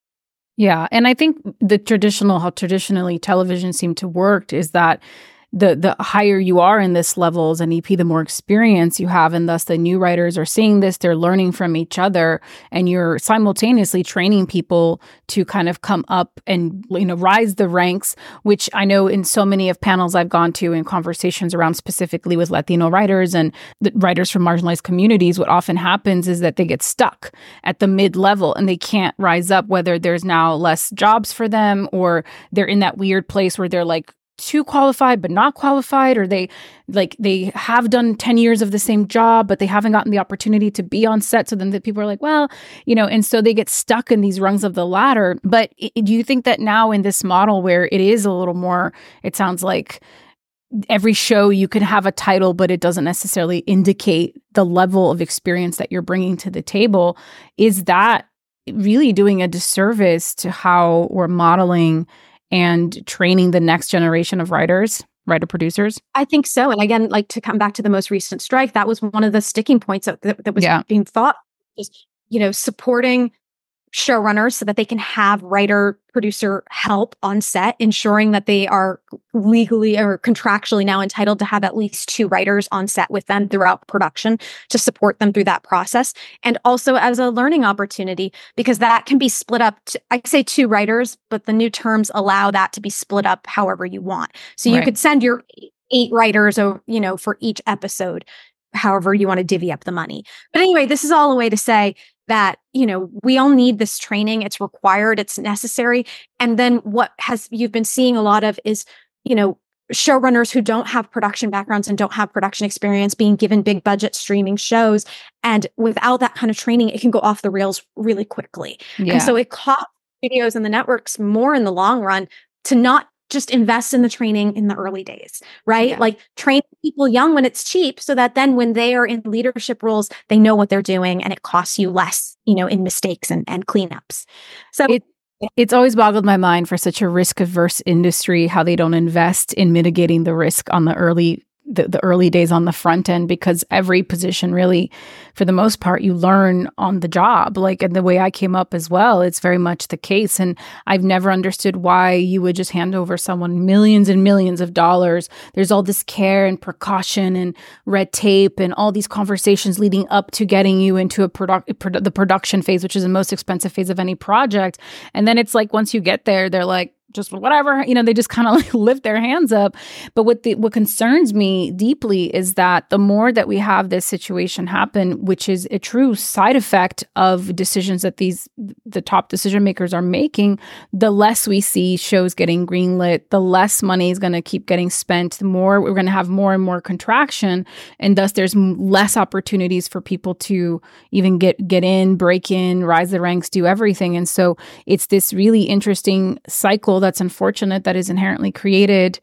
Yeah. And I think the traditional, how traditionally television seemed to work is that the the higher you are in this level as an E P, the more experience you have. And thus the new writers are seeing this, they're learning from each other, and you're simultaneously training people to kind of come up and, you know, rise the ranks, which I know in so many of panels I've gone to in conversations around specifically with Latino writers and the writers from marginalized communities, what often happens is that they get stuck at the mid-level and they can't rise up, whether there's now less jobs for them or they're in that weird place where they're like, too qualified but not qualified, or they like they have done ten years of the same job but they haven't gotten the opportunity to be on set, so then the people are like, well, you know, and so they get stuck in these rungs of the ladder. But do you think that now in this model where it is a little more, it sounds like every show you can have a title but it doesn't necessarily indicate the level of experience that you're bringing to the table, is that really doing a disservice to how we're modeling and training the next generation of writers, writer producers? I think so. And again, like to come back to the most recent strike, that was one of the sticking points that, that, that was yeah. being thought, is, you know, supporting showrunners so that they can have writer producer help on set, ensuring that they are legally or contractually now entitled to have at least two writers on set with them throughout production to support them through that process. And also as a learning opportunity, because that can be split up to, I say two writers, but the new terms allow that to be split up however you want. So you right. could send your eight writers, you know, for each episode, however you want to divvy up the money. But anyway, this is all a way to say that, you know, we all need this training. It's required, it's necessary. And then what has you've been seeing a lot of is, you know, showrunners who don't have production backgrounds and don't have production experience being given big budget streaming shows. And without that kind of training, it can go off the rails really quickly. Yeah. And so it costs studios and the networks more in the long run to not just invest in the training in the early days, right? Yeah. Like train people young when it's cheap so that then when they are in leadership roles, they know what they're doing and it costs you less, you know, in mistakes and, and cleanups. So it, it's always boggled my mind for such a risk averse industry, how they don't invest in mitigating the risk on the early The, the early days on the front end, because every position really, for the most part, you learn on the job. Like, and the way I came up as well, it's very much the case. And I've never understood why you would just hand over someone millions and millions of dollars. There's all this care and precaution and red tape and all these conversations leading up to getting you into a product, produ- the production phase, which is the most expensive phase of any project. And then it's like, once you get there, they're like, just whatever, you know, they just kind of like lift their hands up. But what the what concerns me deeply is that the more that we have this situation happen, which is a true side effect of decisions that these the top decision makers are making, the less we see shows getting greenlit, the less money is going to keep getting spent, the more we're going to have more and more contraction, and thus there's less opportunities for people to even get get in, break in, rise the ranks, do everything. And so it's this really interesting cycle that's unfortunate that is inherently created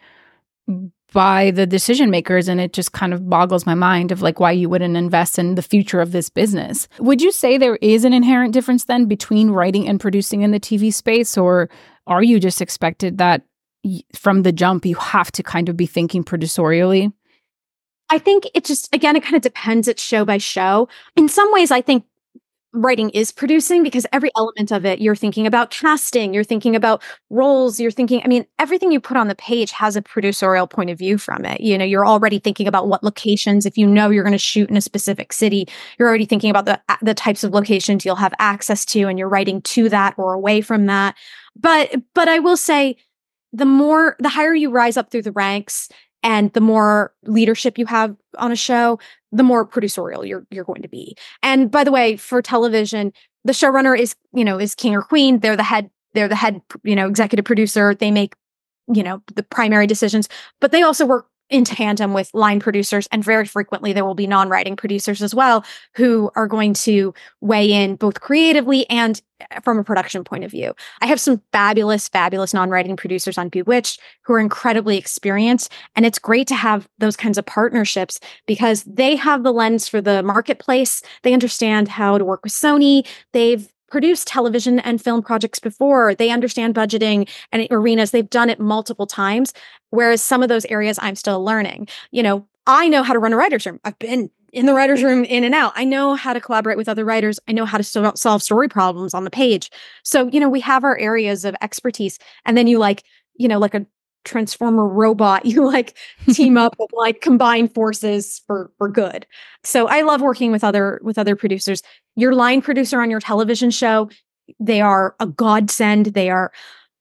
by the decision makers. And it just kind of boggles my mind of like why you wouldn't invest in the future of this business. Would you say there is an inherent difference then between writing and producing in the T V space? Or are you just expected that y- from the jump, you have to kind of be thinking producerially? I think it just, again, it kind of depends. It's show by show. In some ways, I think writing is producing because every element of it, you're thinking about casting, you're thinking about roles, you're thinking, I mean, everything you put on the page has a producerial point of view from it. You know, you're already thinking about what locations, if you know you're going to shoot in a specific city, you're already thinking about the, the types of locations you'll have access to, and you're writing to that or away from that. But, but I will say the more, the higher you rise up through the ranks and the more leadership you have on a show, the more producerial you're you're going to be. And by the way, for television, the showrunner is, you know, is king or queen. They're the head, they're the head, you know, executive producer. They make, you know, the primary decisions, but they also work in tandem with line producers. And very frequently there will be non-writing producers as well, who are going to weigh in both creatively and from a production point of view. I have some fabulous, fabulous non-writing producers on Bewitched who are incredibly experienced. And it's great to have those kinds of partnerships because they have the lens for the marketplace. They understand how to work with Sony. They've produced television and film projects before. They understand budgeting and arenas. They've done it multiple times. Whereas some of those areas I'm still learning. You know, I know how to run a writer's room. I've been in the writer's room in and out. I know how to collaborate with other writers. I know how to so- solve story problems on the page. So, you know, we have our areas of expertise. And then you like, you know, like a transformer robot, you like team up and like combine forces for for good. So I love working with other with other producers. Your line producer on your television show, they are a godsend. They are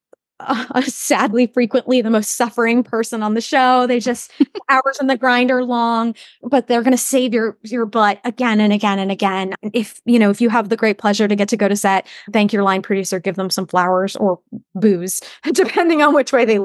uh, sadly frequently the most suffering person on the show. They just hours in the grind are long, but they're going to save your your butt again and again and again. If you know if you have the great pleasure to get to go to set, thank your line producer, give them some flowers or booze, depending on which way they lean.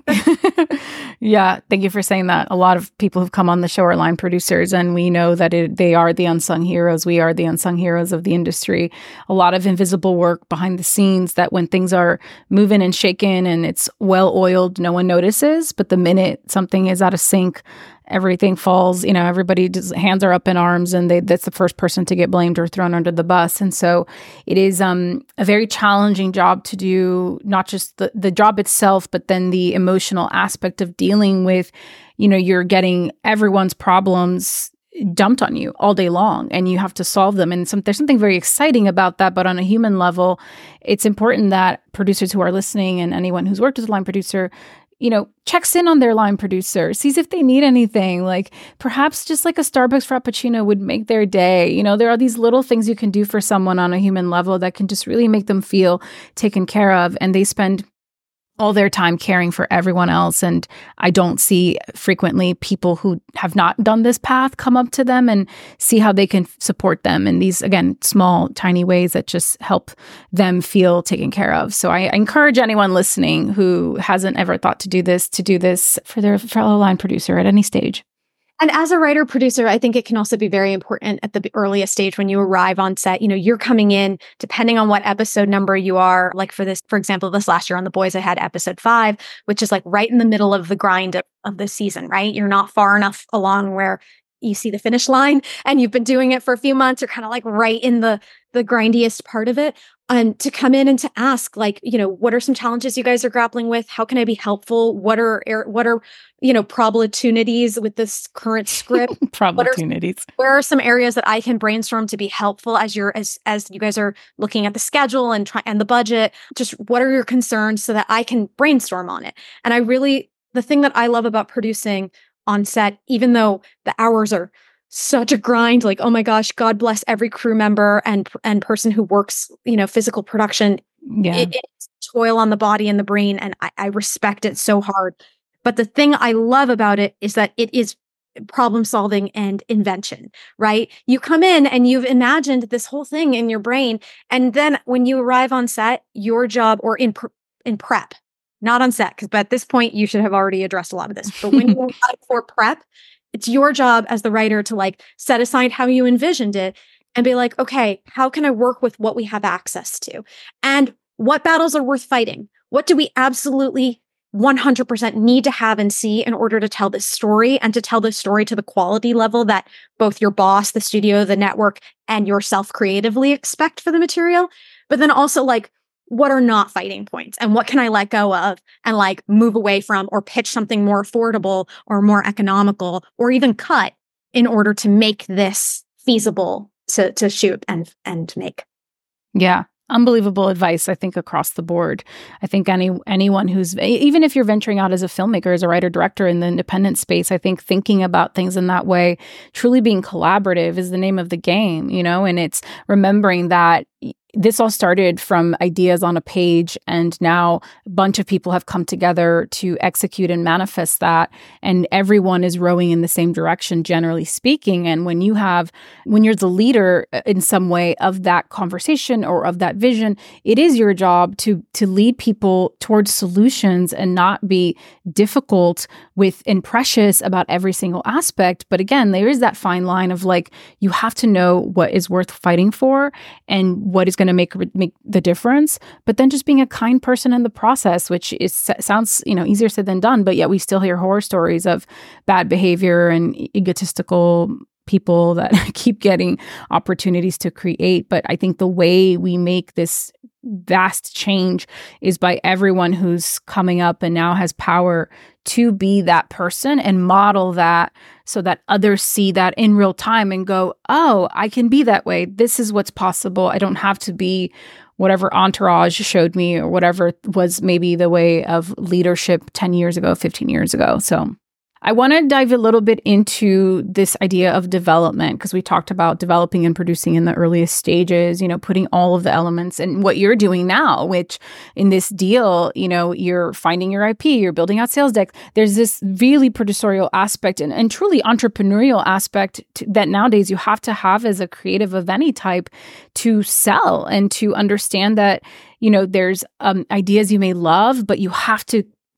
Yeah, thank you for saying that. A lot of people who've come on the show are line producers, and we know that it, they are the unsung heroes. We are the unsung heroes of the industry. A lot of invisible work behind the scenes that when things are moving and shaking and it's well-oiled, no one notices. But the minute something is out of sync, everything falls, you know, everybody just hands are up in arms, and they, that's the first person to get blamed or thrown under the bus. And so it is um, a very challenging job to do, not just the, the job itself, but then the emotional aspect of dealing with, you know, you're getting everyone's problems dumped on you all day long, and you have to solve them. And some, there's something very exciting about that. But on a human level, it's important that producers who are listening and anyone who's worked as a line producer, you know, checks in on their line producer, sees if they need anything. Like perhaps just like a Starbucks Frappuccino would make their day. You know, there are these little things you can do for someone on a human level that can just really make them feel taken care of. And they spend all their time caring for everyone else. And I don't see frequently people who have not done this path come up to them and see how they can support them in these, again, small, tiny ways that just help them feel taken care of. So I, I encourage anyone listening who hasn't ever thought to do this, to do this for their fellow line producer at any stage. And as a writer producer, I think it can also be very important at the earliest stage when you arrive on set. You know, you're coming in, depending on what episode number you are. Like for this, for example, this last year on The Boys, I had episode five, which is like right in the middle of the grind of, of the season, right? You're not far enough along where you see the finish line and you've been doing it for a few months. You're kind of like right in the the grindiest part of it. Um, to come in and to ask, like, you know, what are some challenges you guys are grappling with? How can I be helpful? What are, what are, you know, opportunities with this current script? Opportunities. Where are some areas that I can brainstorm to be helpful as you're, as, as you guys are looking at the schedule and try and the budget? Just what are your concerns so that I can brainstorm on it? And I really, the thing that I love about producing on set, even though the hours are such a grind, like, oh my gosh, God bless every crew member and and person who works, you know, physical production. Yeah. It, it's toil on the body and the brain, and I, I respect it so hard. But the thing I love about it is that it is problem solving and invention, right? You come in and you've imagined this whole thing in your brain, and then when you arrive on set, your job, or in pr- in prep, not on set, because at this point you should have already addressed a lot of this. But when you arrive for prep, it's your job as the writer to like set aside how you envisioned it and be like, okay, how can I work with what we have access to? And what battles are worth fighting? What do we absolutely one hundred percent need to have and see in order to tell this story, and to tell this story to the quality level that both your boss, the studio, the network, and yourself creatively expect for the material? But then also like, what are not fighting points, and what can I let go of and like move away from, or pitch something more affordable or more economical, or even cut in order to make this feasible to, to shoot and, and make. Yeah. Unbelievable advice, I think, across the board. I think any anyone who's, even if you're venturing out as a filmmaker, as a writer, director in the independent space, I think thinking about things in that way, truly being collaborative is the name of the game, you know, and it's remembering that this all started from ideas on a page, and now a bunch of people have come together to execute and manifest that. And everyone is rowing in the same direction, generally speaking. And when you have, when you're the leader in some way of that conversation or of that vision, it is your job to, to lead people towards solutions and not be difficult with and precious about every single aspect. But again, there is that fine line of like, you have to know what is worth fighting for and what is going to make make the difference, but then just being a kind person in the process, which is sounds, you know, easier said than done, but yet we still hear horror stories of bad behavior and egotistical people that keep getting opportunities to create. But I think the way we make this vast change is by everyone who's coming up and now has power to be that person and model that, so that others see that in real time and go, oh, I can be that way. This is what's possible. I don't have to be whatever Entourage showed me or whatever was maybe the way of leadership ten years ago, fifteen years ago. So I want to dive a little bit into this idea of development, because we talked about developing and producing in the earliest stages, you know, putting all of the elements, and what you're doing now, which in this deal, you know, you're finding your I P, you're building out sales decks. There's this really producerial aspect and, and truly entrepreneurial aspect to, that nowadays you have to have as a creative of any type to sell, and to understand that, you know, there's um, ideas you may love, but you have to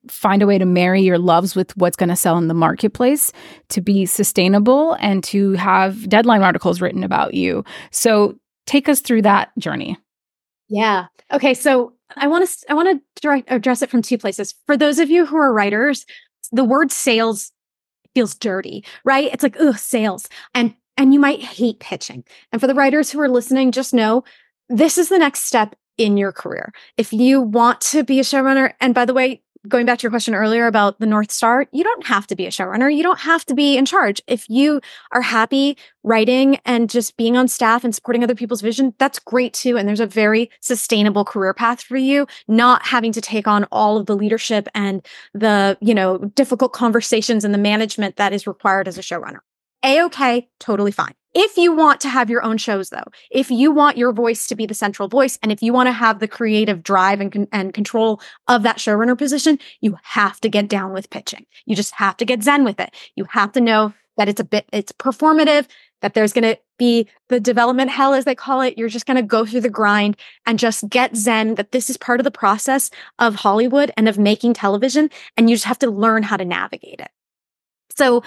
find a way to marry your loves with what's going to sell in the marketplace to be sustainable and to have deadline articles written about you. So take us through that journey. Yeah. Okay. So I want to I want to direct address it from two places. For those of you who are writers, the word sales feels dirty, right? It's like, ugh, sales. And and you might hate pitching. And for the writers who are listening, just know this is the next step in your career. If you want to be a showrunner, and by the way, going back to your question earlier about the North Star, you don't have to be a showrunner. You don't have to be in charge. If you are happy writing and just being on staff and supporting other people's vision, that's great too. And there's a very sustainable career path for you, not having to take on all of the leadership and the, you know, difficult conversations and the management that is required as a showrunner. A-okay, totally fine. If you want to have your own shows, though, if you want your voice to be the central voice, and if you want to have the creative drive and, con- and control of that showrunner position, you have to get down with pitching. You just have to get zen with it. You have to know that it's a bit, it's performative, that there's going to be the development hell, as they call it. You're just going to go through the grind and just get zen that this is part of the process of Hollywood and of making television, and you just have to learn how to navigate it. So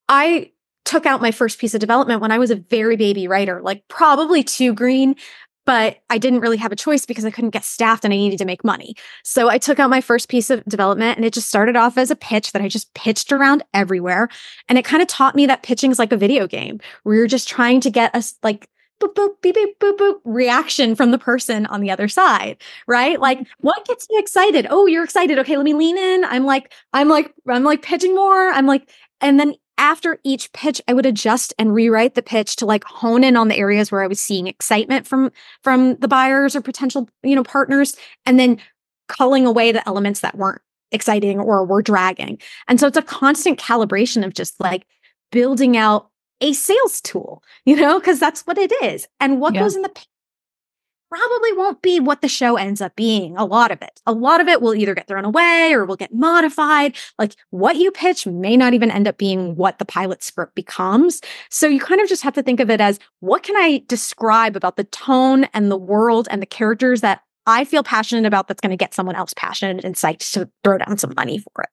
I took out my first piece of development when I was a very baby writer, like probably too green, but I didn't really have a choice because I couldn't get staffed and I needed to make money. So I took out my first piece of development, and it just started off as a pitch that I just pitched around everywhere. And it kind of taught me that pitching is like a video game where you're just trying to get a like boop, boop, beep, beep, boop, boop reaction from the person on the other side, right? Like, what gets you excited? Oh, you're excited. Okay, let me lean in. I'm like, I'm like, I'm like pitching more. I'm like, and then after each pitch, I would adjust and rewrite the pitch to like hone in on the areas where I was seeing excitement from, from the buyers or potential, you know, partners, and then culling away the elements that weren't exciting or were dragging. And so it's a constant calibration of just like building out a sales tool, you know, because that's what it is. And what Yeah. goes in the pitch probably won't be what the show ends up being. A lot of it. A lot of it will either get thrown away or will get modified. Like what you pitch may not even end up being what the pilot script becomes. So you kind of just have to think of it as, what can I describe about the tone and the world and the characters that I feel passionate about that's going to get someone else passionate and psyched to throw down some money for it.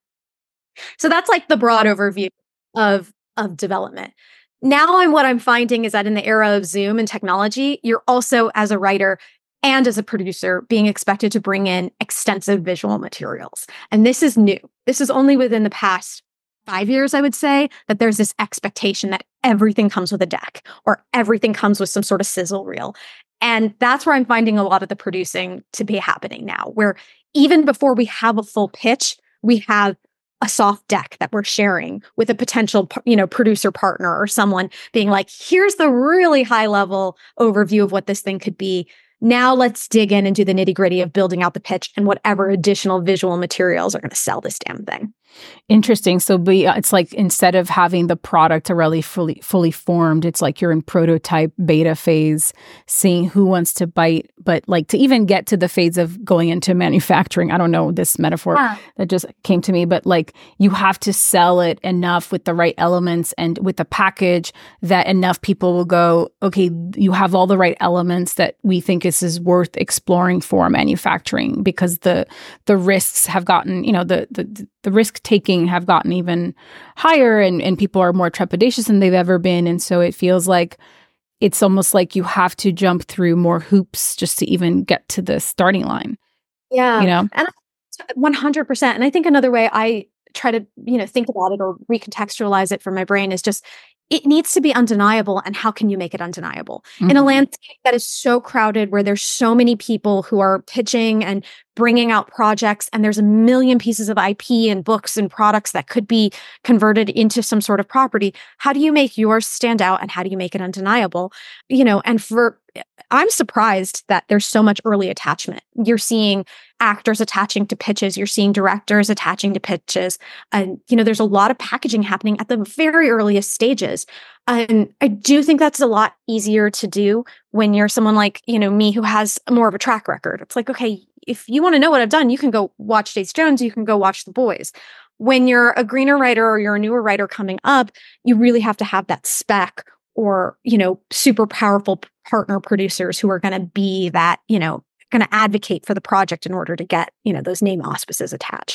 So that's like the broad overview of, of development. Now, I'm, what I'm finding is that in the era of Zoom and technology, you're also, as a writer and as a producer, being expected to bring in extensive visual materials. And this is new. This is only within the past five years, I would say, that there's this expectation that everything comes with a deck or everything comes with some sort of sizzle reel. And that's where I'm finding a lot of the producing to be happening now, where even before we have a full pitch, we have a soft deck that we're sharing with a potential, you know, producer partner or someone being like, here's the really high level overview of what this thing could be. Now let's dig in and do the nitty gritty of building out the pitch and whatever additional visual materials are going to sell this damn thing. Interesting. So be, it's like instead of having the product already fully fully formed, it's like you're in prototype beta phase, seeing who wants to bite. But like to even get to the phase of going into manufacturing, I don't know this metaphor Yeah. that just came to me, but like you have to sell it enough with the right elements and with the package that enough people will go, okay, you have all the right elements that we think this is worth exploring for manufacturing, because the the risks have gotten, you know, the the the risk taking have gotten even higher, and, and people are more trepidatious than they've ever been. And so it feels like it's almost like you have to jump through more hoops just to even get to the starting line. Yeah. You know? And one hundred percent. And I think another way I try to, you know, think about it or recontextualize it for my brain is just, it needs to be undeniable. And how can you make it undeniable? Mm-hmm. In a landscape that is so crowded, where there's so many people who are pitching and bringing out projects, and there's a million pieces of I P and books and products that could be converted into some sort of property, how do you make yours stand out, and how do you make it undeniable? You know, and for, I'm surprised that there's so much early attachment. You're seeing actors attaching to pitches, you're seeing directors attaching to pitches. And, you know, there's a lot of packaging happening at the very earliest stages. And I do think that's a lot easier to do when you're someone like, you know, me, who has more of a track record. It's like, okay, if you want to know what I've done, you can go watch Daisy Jones, you can go watch The Boys. When you're a greener writer or you're a newer writer coming up, you really have to have that spec or, you know, super powerful partner producers who are going to be that, you know, going to advocate for the project in order to get, you know, those name auspices attached.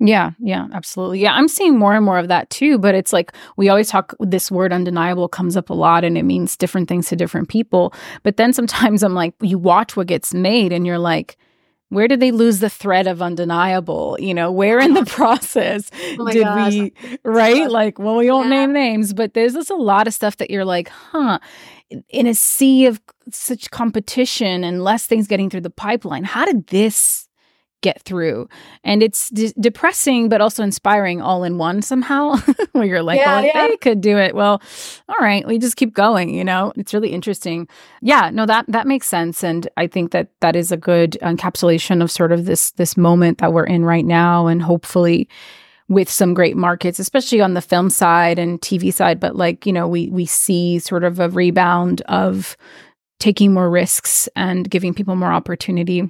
Yeah, yeah, absolutely. Yeah, I'm seeing more and more of that too, but it's like we always talk, this word undeniable comes up a lot and it means different things to different people. But then sometimes I'm like, you watch what gets made and you're like, where did they lose the thread of undeniable? You know, where in the process Oh my did gosh. we, right? Like, well, we won't Yeah. name names, but there's just a lot of stuff that you're like, huh, in- in a sea of such competition and less things getting through the pipeline, how did this get through? And it's de- depressing, but also inspiring all in one somehow, where you're like, Yeah, well, if yeah. they could do it, well, all right, we just keep going, you know? It's really interesting. Yeah, no, that that makes sense. And I think that that is a good encapsulation of sort of this this moment that we're in right now. And hopefully with some great markets, especially on the film side and T V side, but like, you know, we we see sort of a rebound of taking more risks and giving people more opportunity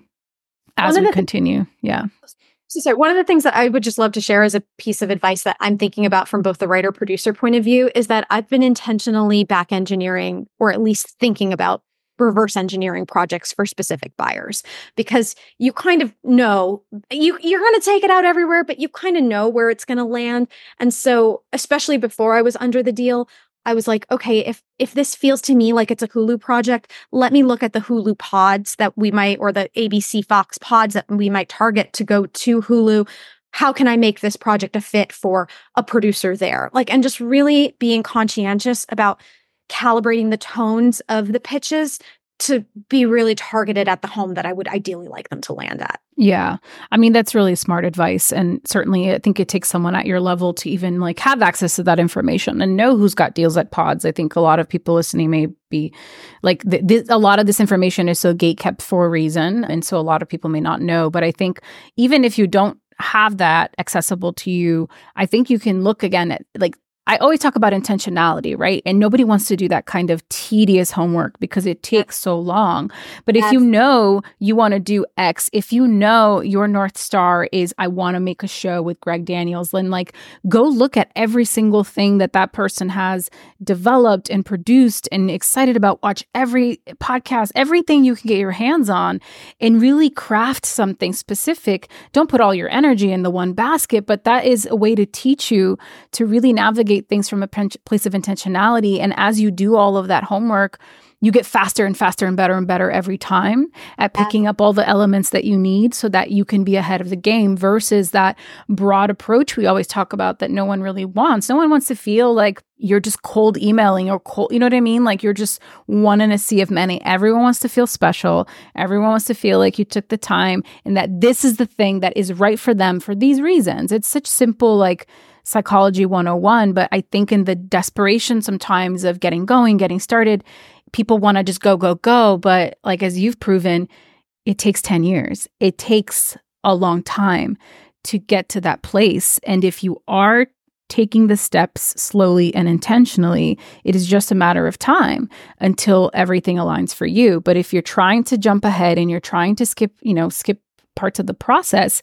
as we continue. Yeah. So sorry, one of the things that I would just love to share as a piece of advice that I'm thinking about from both the writer producer point of view is that I've been intentionally back engineering, or at least thinking about reverse engineering projects for specific buyers, because you kind of know you you're going to take it out everywhere, but you kind of know where it's going to land. And so, especially before I was under the deal, I was like, okay, if if this feels to me like it's a Hulu project, let me look at the Hulu pods that we might, or the A B C Fox pods that we might target to go to Hulu. How can I make this project a fit for a producer there? Like, and just really being conscientious about calibrating the tones of the pitches to be really targeted at the home that I would ideally like them to land at. Yeah. I mean, that's really smart advice. And certainly I think it takes someone at your level to even like have access to that information and know who's got deals at pods. I think a lot of people listening may be like, th- th- a lot of this information is so gatekept for a reason. And so a lot of people may not know. But I think even if you don't have that accessible to you, I think you can look again at like, I always talk about intentionality, right? And nobody wants to do that kind of tedious homework because it takes so long. But if you know you want to do X, if you know your North Star is, I want to make a show with Greg Daniels, then like go look at every single thing that that person has developed and produced and excited about. Watch every podcast, everything you can get your hands on, and really craft something specific. Don't put all your energy in the one basket, but that is a way to teach you to really navigate things from a place of intentionality. And as you do all of that homework, you get faster and faster and better and better every time at picking up all the elements that you need so that you can be ahead of the game, versus that broad approach we always talk about that no one really wants. No one wants to feel like you're just cold emailing or cold, you know what I mean? Like you're just one in a sea of many. Everyone wants to feel special. Everyone wants to feel like you took the time and that this is the thing that is right for them for these reasons. It's such simple, like, psychology one oh one, but I think in the desperation sometimes of getting going, getting started, people want to just go, go, go. But like, as you've proven, it takes ten years. It takes a long time to get to that place. And if you are taking the steps slowly and intentionally, it is just a matter of time until everything aligns for you. But if you're trying to jump ahead and you're trying to skip, you know, skip parts of the process,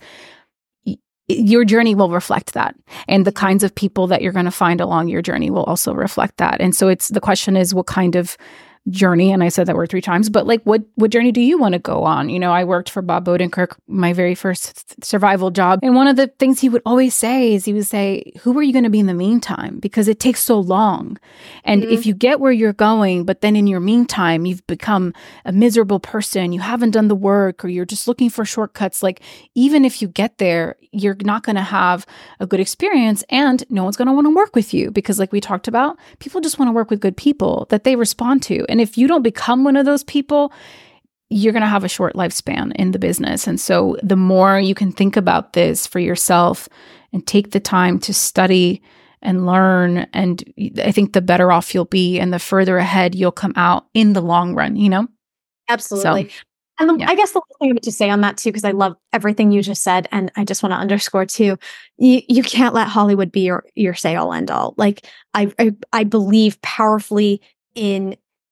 your journey will reflect that. And the kinds of people that you're going to find along your journey will also reflect that. And so it's, the question is, what kind of journey, and I said that word three times, but like what what journey do you want to go on? You know, I worked for Bob Odenkirk, my very first survival job. And one of the things he would always say is he would say, who are you going to be in the meantime? Because it takes so long. And mm-hmm. if you get where you're going, but then in your meantime, you've become a miserable person, you haven't done the work, or you're just looking for shortcuts, like even if you get there, you're not going to have a good experience and no one's going to want to work with you because like we talked about, people just want to work with good people that they respond to. And if you don't become one of those people, you're going to have a short lifespan in the business. And so the more you can think about this for yourself and take the time to study and learn, and I think the better off you'll be and the further ahead you'll come out in the long run, you know? Absolutely. So, and the, yeah. I guess the last thing I would just say on that too, because I love everything you just said, and I just want to underscore too, you, you can't let Hollywood be your, your say all end all. Like I, I, I believe powerfully in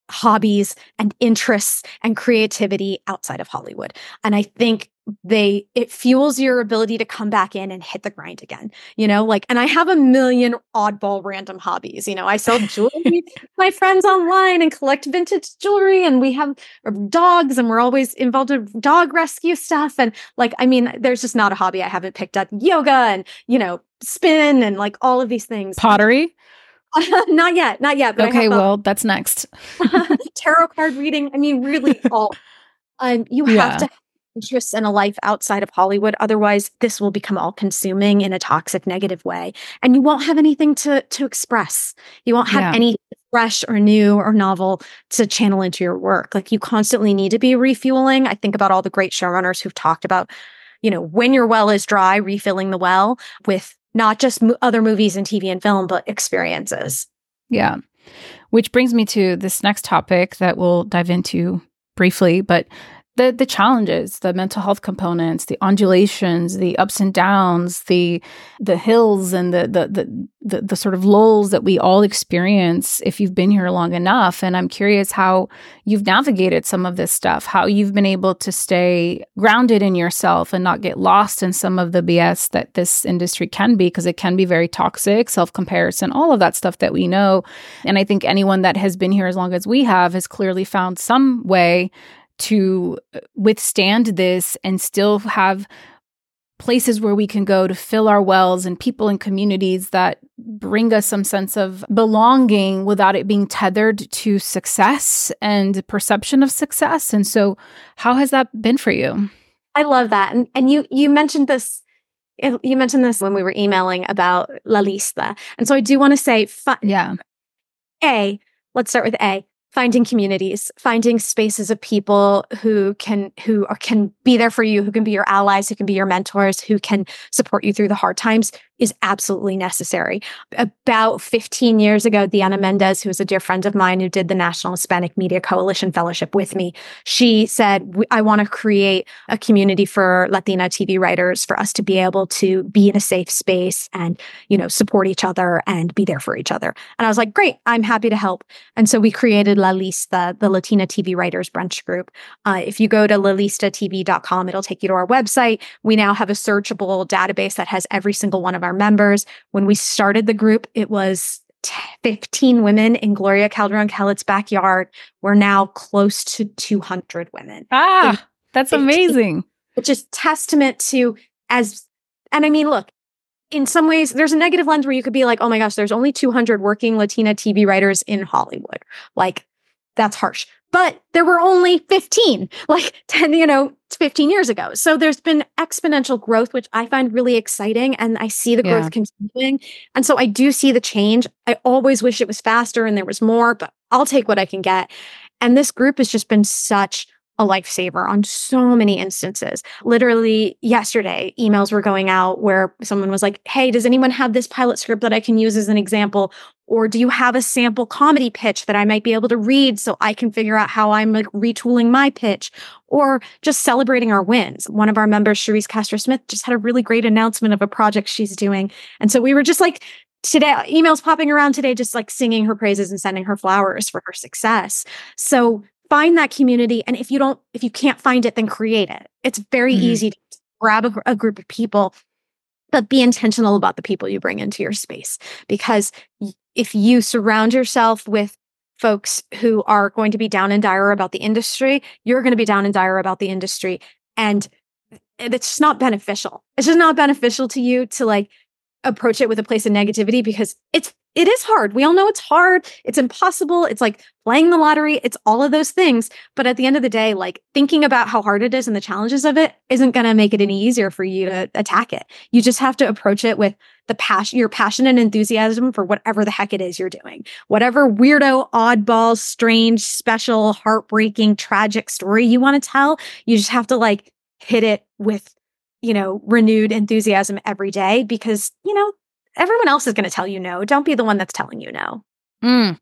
hobbies and interests and creativity outside of Hollywood. And I think they, it fuels your ability to come back in and hit the grind again, you know, like, and I have a million oddball random hobbies. You know, I sell jewelry to my friends online and collect vintage jewelry, and we have dogs and we're always involved in dog rescue stuff. And like, I mean, there's just not a hobby I haven't picked up. Yoga and, you know, spin and like all of these things. Pottery? Not yet, not yet. But okay, well, that's next. Tarot card reading. I mean, really all. Um, you Yeah. have to have interests in a life outside of Hollywood. Otherwise, this will become all consuming in a toxic, negative way. And you won't have anything to, to express. You won't have Yeah. any fresh or new or novel to channel into your work. Like you constantly need to be refueling. I think about all the great showrunners who've talked about, you know, when your well is dry, refilling the well with not just mo- other movies and T V and film, but experiences. Yeah. Which brings me to this next topic that we'll dive into briefly, but the the challenges, the mental health components, the undulations, the ups and downs, the the hills and the the the the, the sort of lulls that we all experience if you've been here long enough. And I'm curious how you've navigated some of this stuff, how you've been able to stay grounded in yourself and not get lost in some of the B S that this industry can be, because it can be very toxic, self-comparison, all of that stuff that we know. And I think anyone that has been here as long as we have has clearly found some way to withstand this and still have places where we can go to fill our wells and people and communities that bring us some sense of belonging without it being tethered to success and perception of success. And so how has that been for you? I love that. And and you you mentioned this you mentioned this when we were emailing about La Lista. And so I do want to say fi- Yeah. A, let's start with A. Finding communities, finding spaces of people who can who are, can be there for you, who can be your allies, who can be your mentors, who can support you through the hard times is absolutely necessary. About fifteen years ago, Diana Mendez, who is a dear friend of mine who did the National Hispanic Media Coalition Fellowship with me, she said, I want to create a community for Latina T V writers for us to be able to be in a safe space and, you know, support each other and be there for each other. And I was like, great, I'm happy to help. And so we created La Lista, the Latina T V Writers Brunch Group. Uh, if you go to la lista t v dot com, it'll take you to our website. We now have a searchable database that has every single one of our members. When we started the group, it was fifteen women in Gloria Calderon-Kellett's backyard. We're now close to two hundred women. Ah, that's fifteen amazing. Which is testament to as, and I mean, look, in some ways, there's a negative lens where you could be like, oh my gosh, there's only two hundred working Latina T V writers in Hollywood. Like, that's harsh. But there were only fifteen, like ten, you know, fifteen years ago. So there's been exponential growth, which I find really exciting. And I see the Yeah. growth continuing. And so I do see the change. I always wish it was faster and there was more, but I'll take what I can get. And this group has just been such a lifesaver on so many instances. Literally yesterday, emails were going out where someone was like, hey, does anyone have this pilot script that I can use as an example? Or do you have a sample comedy pitch that I might be able to read so I can figure out how I'm like retooling my pitch? Or just celebrating our wins. One of our members, Cherise Castro-Smith, just had a really great announcement of a project she's doing. And so we were just like, today, emails popping around today, just like singing her praises and sending her flowers for her success. So find that community. And if you don't, if you can't find it, then create it. It's very Mhm. easy to grab a, a group of people, but be intentional about the people you bring into your space. Because y- if you surround yourself with folks who are going to be down and dire about the industry, you're going to be down and dire about the industry. And it's just not beneficial. It's just not beneficial to you to like approach it with a place of negativity, because it's it is hard. We all know it's hard. It's impossible. It's like playing the lottery. It's all of those things. But at the end of the day, like thinking about how hard it is and the challenges of it isn't going to make it any easier for you to attack it. You just have to approach it with the passion, your passion and enthusiasm for whatever the heck it is you're doing. Whatever weirdo, oddball, strange, special, heartbreaking, tragic story you want to tell, you just have to like hit it with, you know, renewed enthusiasm every day, because, you know, everyone else is going to tell you no. Don't be the one that's telling you no. Mm.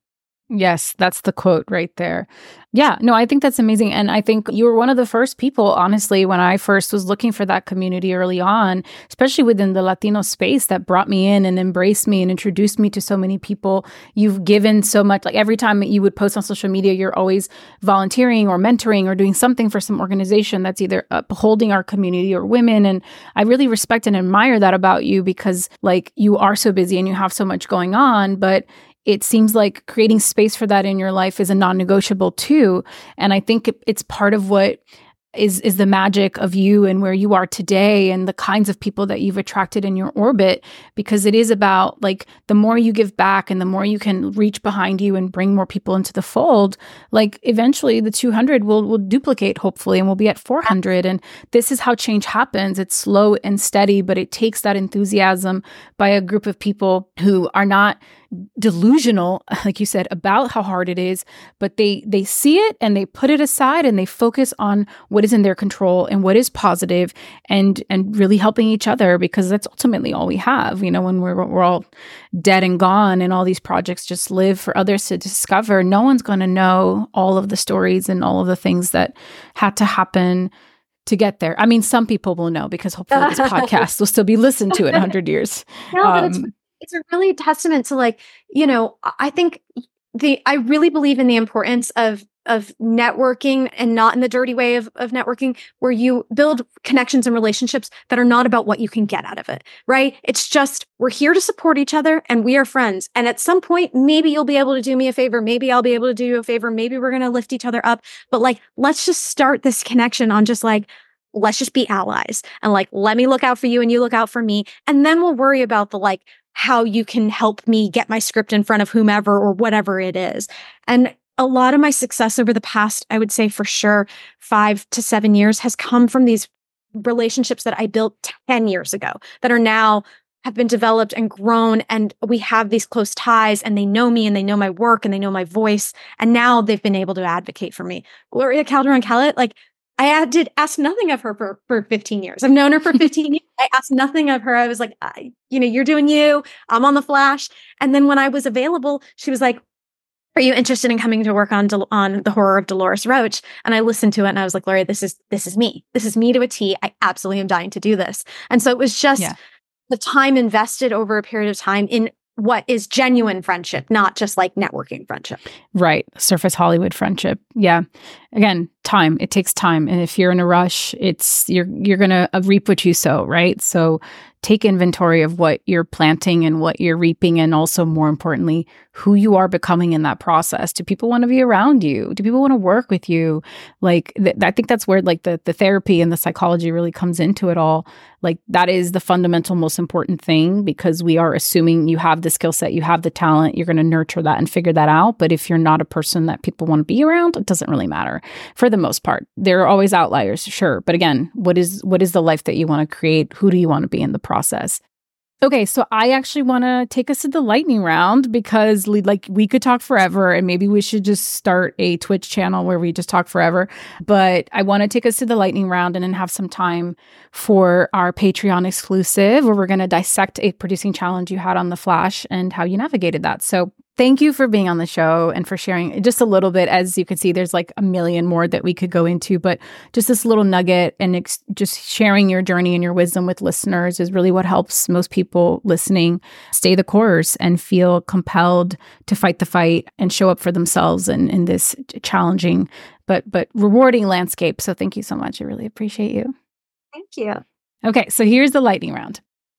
Yes, that's the quote right there. Yeah, no, I think that's amazing. And I think you were one of the first people, honestly, when I first was looking for that community early on, especially within the Latino space, that brought me in and embraced me and introduced me to so many people. You've given so much, like every time you would post on social media, you're always volunteering or mentoring or doing something for some organization that's either upholding our community or women. And I really respect and admire that about you, because like you are so busy and you have so much going on, but it seems like creating space for that in your life is a non-negotiable too. And I think it, it's part of what is is the magic of you and where you are today and the kinds of people that you've attracted in your orbit, because it is about like the more you give back and the more you can reach behind you and bring more people into the fold, like eventually the two hundred will will duplicate, hopefully, and we'll be at four hundred. And this is how change happens. It's slow and steady, but it takes that enthusiasm by a group of people who are not delusional, like you said, about how hard it is, but they they see it and they put it aside and they focus on what is in their control and what is positive, and and really helping each other, because that's ultimately all we have. You know, when we're we're all dead and gone and all these projects just live for others to discover, no one's going to know all of the stories and all of the things that had to happen to get there. I mean, some people will know, because hopefully this podcast will still be listened to in one hundred years. No, but um, it's It's a really testament to, like, you know, I think the, I really believe in the importance of, of networking, and not in the dirty way of, of networking, where you build connections and relationships that are not about what you can get out of it, right? It's just, we're here to support each other and we are friends. And at some point, maybe you'll be able to do me a favor. Maybe I'll be able to do you a favor. Maybe we're going to lift each other up. But like, let's just start this connection on just like, let's just be allies, and like, let me look out for you and you look out for me. And then we'll worry about the like, how you can help me get my script in front of whomever or whatever it is. And a lot of my success over the past, I would say for sure, five to seven years has come from these relationships that I built ten years ago that are now have been developed and grown. And we have these close ties, and they know me and they know my work and they know my voice. And now they've been able to advocate for me. Gloria Calderon-Kellett, like, I did ask nothing of her for, for fifteen years. I've known her for fifteen years. I asked nothing of her. I was like, I, you know, you're doing you. I'm on The Flash. And then when I was available, she was like, are you interested in coming to work on Del- on The Horror of Dolores Roach? And I listened to it and I was like, Gloria, this is this is me. This is me to a T. I absolutely am dying to do this. And so it was just yeah. the time invested over a period of time in what is genuine friendship, not just like networking friendship. Right. Surface Hollywood friendship. Yeah. Again, time. It takes time. And if you're in a rush, it's you're you're going to reap what you sow, right? So take inventory of what you're planting and what you're reaping, and also, more importantly, who you are becoming in that process. Do people want to be around you? Do people want to work with you? Like, th- I think that's where like the, the therapy and the psychology really comes into it all. Like, that is the fundamental most important thing, because we are assuming you have the skill set, you have the talent, you're going to nurture that and figure that out. But if you're not a person that people want to be around, it doesn't really matter for the most part. There are always outliers, sure. But again, what is what is the life that you want to create? Who do you want to be in the process? Okay, so I actually want to take us to the lightning round, because like we could talk forever, and maybe we should just start a Twitch channel where we just talk forever. But I want to take us to the lightning round and then have some time for our Patreon exclusive, where we're going to dissect a producing challenge you had on The Flash and how you navigated that. So thank you for being on the show and for sharing just a little bit. As you can see, there's like a million more that we could go into, but just this little nugget and ex- just sharing your journey and your wisdom with listeners is really what helps most people listening stay the course and feel compelled to fight the fight and show up for themselves in, in this challenging but but rewarding landscape. So thank you so much. I really appreciate you. Thank you. Okay, so here's the lightning round.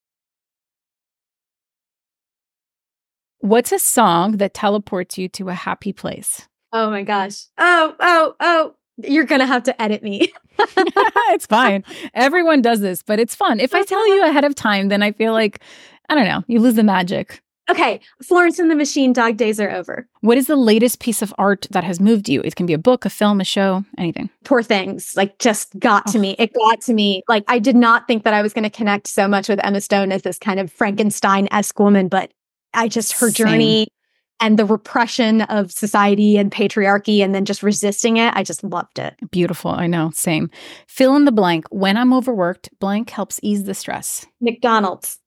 What's a song that teleports you to a happy place? Oh my gosh. Oh, oh, oh. You're going to have to edit me. It's fine. Everyone does this, but it's fun. If I tell you ahead of time, then I feel like, I don't know, you lose the magic. Okay. Florence and the Machine, Dog Days Are Over. What is the latest piece of art that has moved you? It can be a book, a film, a show, anything. Poor Things, like, just got oh. to me. It got to me. Like, I did not think that I was going to connect so much with Emma Stone as this kind of Frankenstein-esque woman, but I just, her Same. journey and the repression of society and patriarchy and then just resisting it. I just loved it. Beautiful. I know. Same. Fill in the blank. When I'm overworked, blank helps ease the stress. McDonald's.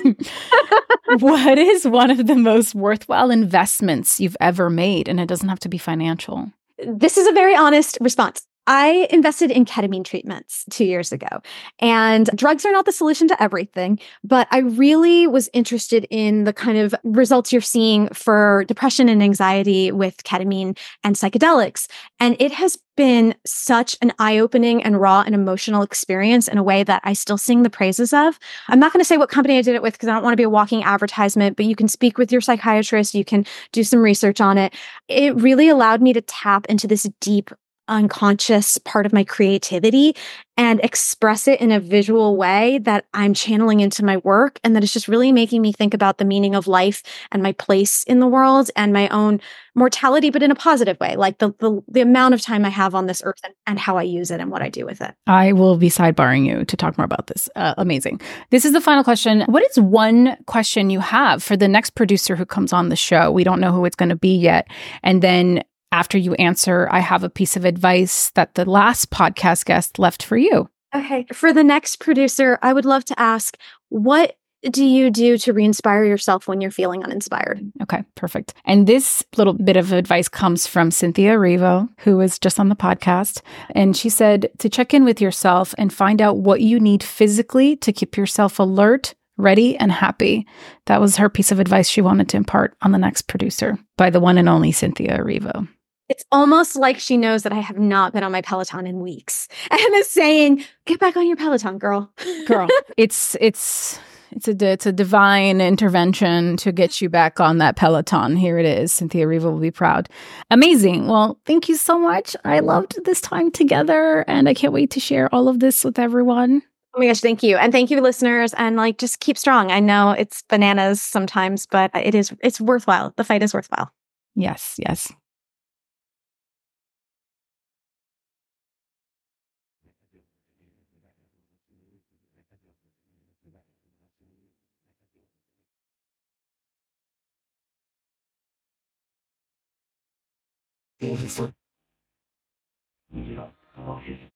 What is one of the most worthwhile investments you've ever made? And it doesn't have to be financial. This is a very honest response. I invested in ketamine treatments two years ago, and drugs are not the solution to everything, but I really was interested in the kind of results you're seeing for depression and anxiety with ketamine and psychedelics. And it has been such an eye-opening and raw and emotional experience in a way that I still sing the praises of. I'm not going to say what company I did it with because I don't want to be a walking advertisement, but you can speak with your psychiatrist. You can do some research on it. It really allowed me to tap into this deep unconscious part of my creativity and express it in a visual way that I'm channeling into my work, and that is just really making me think about the meaning of life and my place in the world and my own mortality, but in a positive way, like the the, the amount of time I have on this earth and, and how I use it and what I do with it. I will be sidebarring you to talk more about this. Uh, amazing. This is the final question. What is one question you have for the next producer who comes on the show? We don't know who it's going to be yet. And then after you answer, I have a piece of advice that the last podcast guest left for you. Okay. For the next producer, I would love to ask, what do you do to re-inspire yourself when you're feeling uninspired? Okay, perfect. And this little bit of advice comes from Cynthia Erivo, who was just on the podcast. And she said to check in with yourself and find out what you need physically to keep yourself alert, ready, and happy. That was her piece of advice she wanted to impart on the next producer by the one and only Cynthia Erivo. It's almost like she knows that I have not been on my Peloton in weeks and is saying, get back on your Peloton, girl. Girl, it's it's it's a it's a divine intervention to get you back on that Peloton. Here it is. Cynthia Erivo will be proud. Amazing. Well, thank you so much. I loved this time together, and I can't wait to share all of this with everyone. Oh my gosh, thank you. And thank you, listeners. And like, just keep strong. I know it's bananas sometimes, but it is, it's worthwhile. The fight is worthwhile. Yes, yes.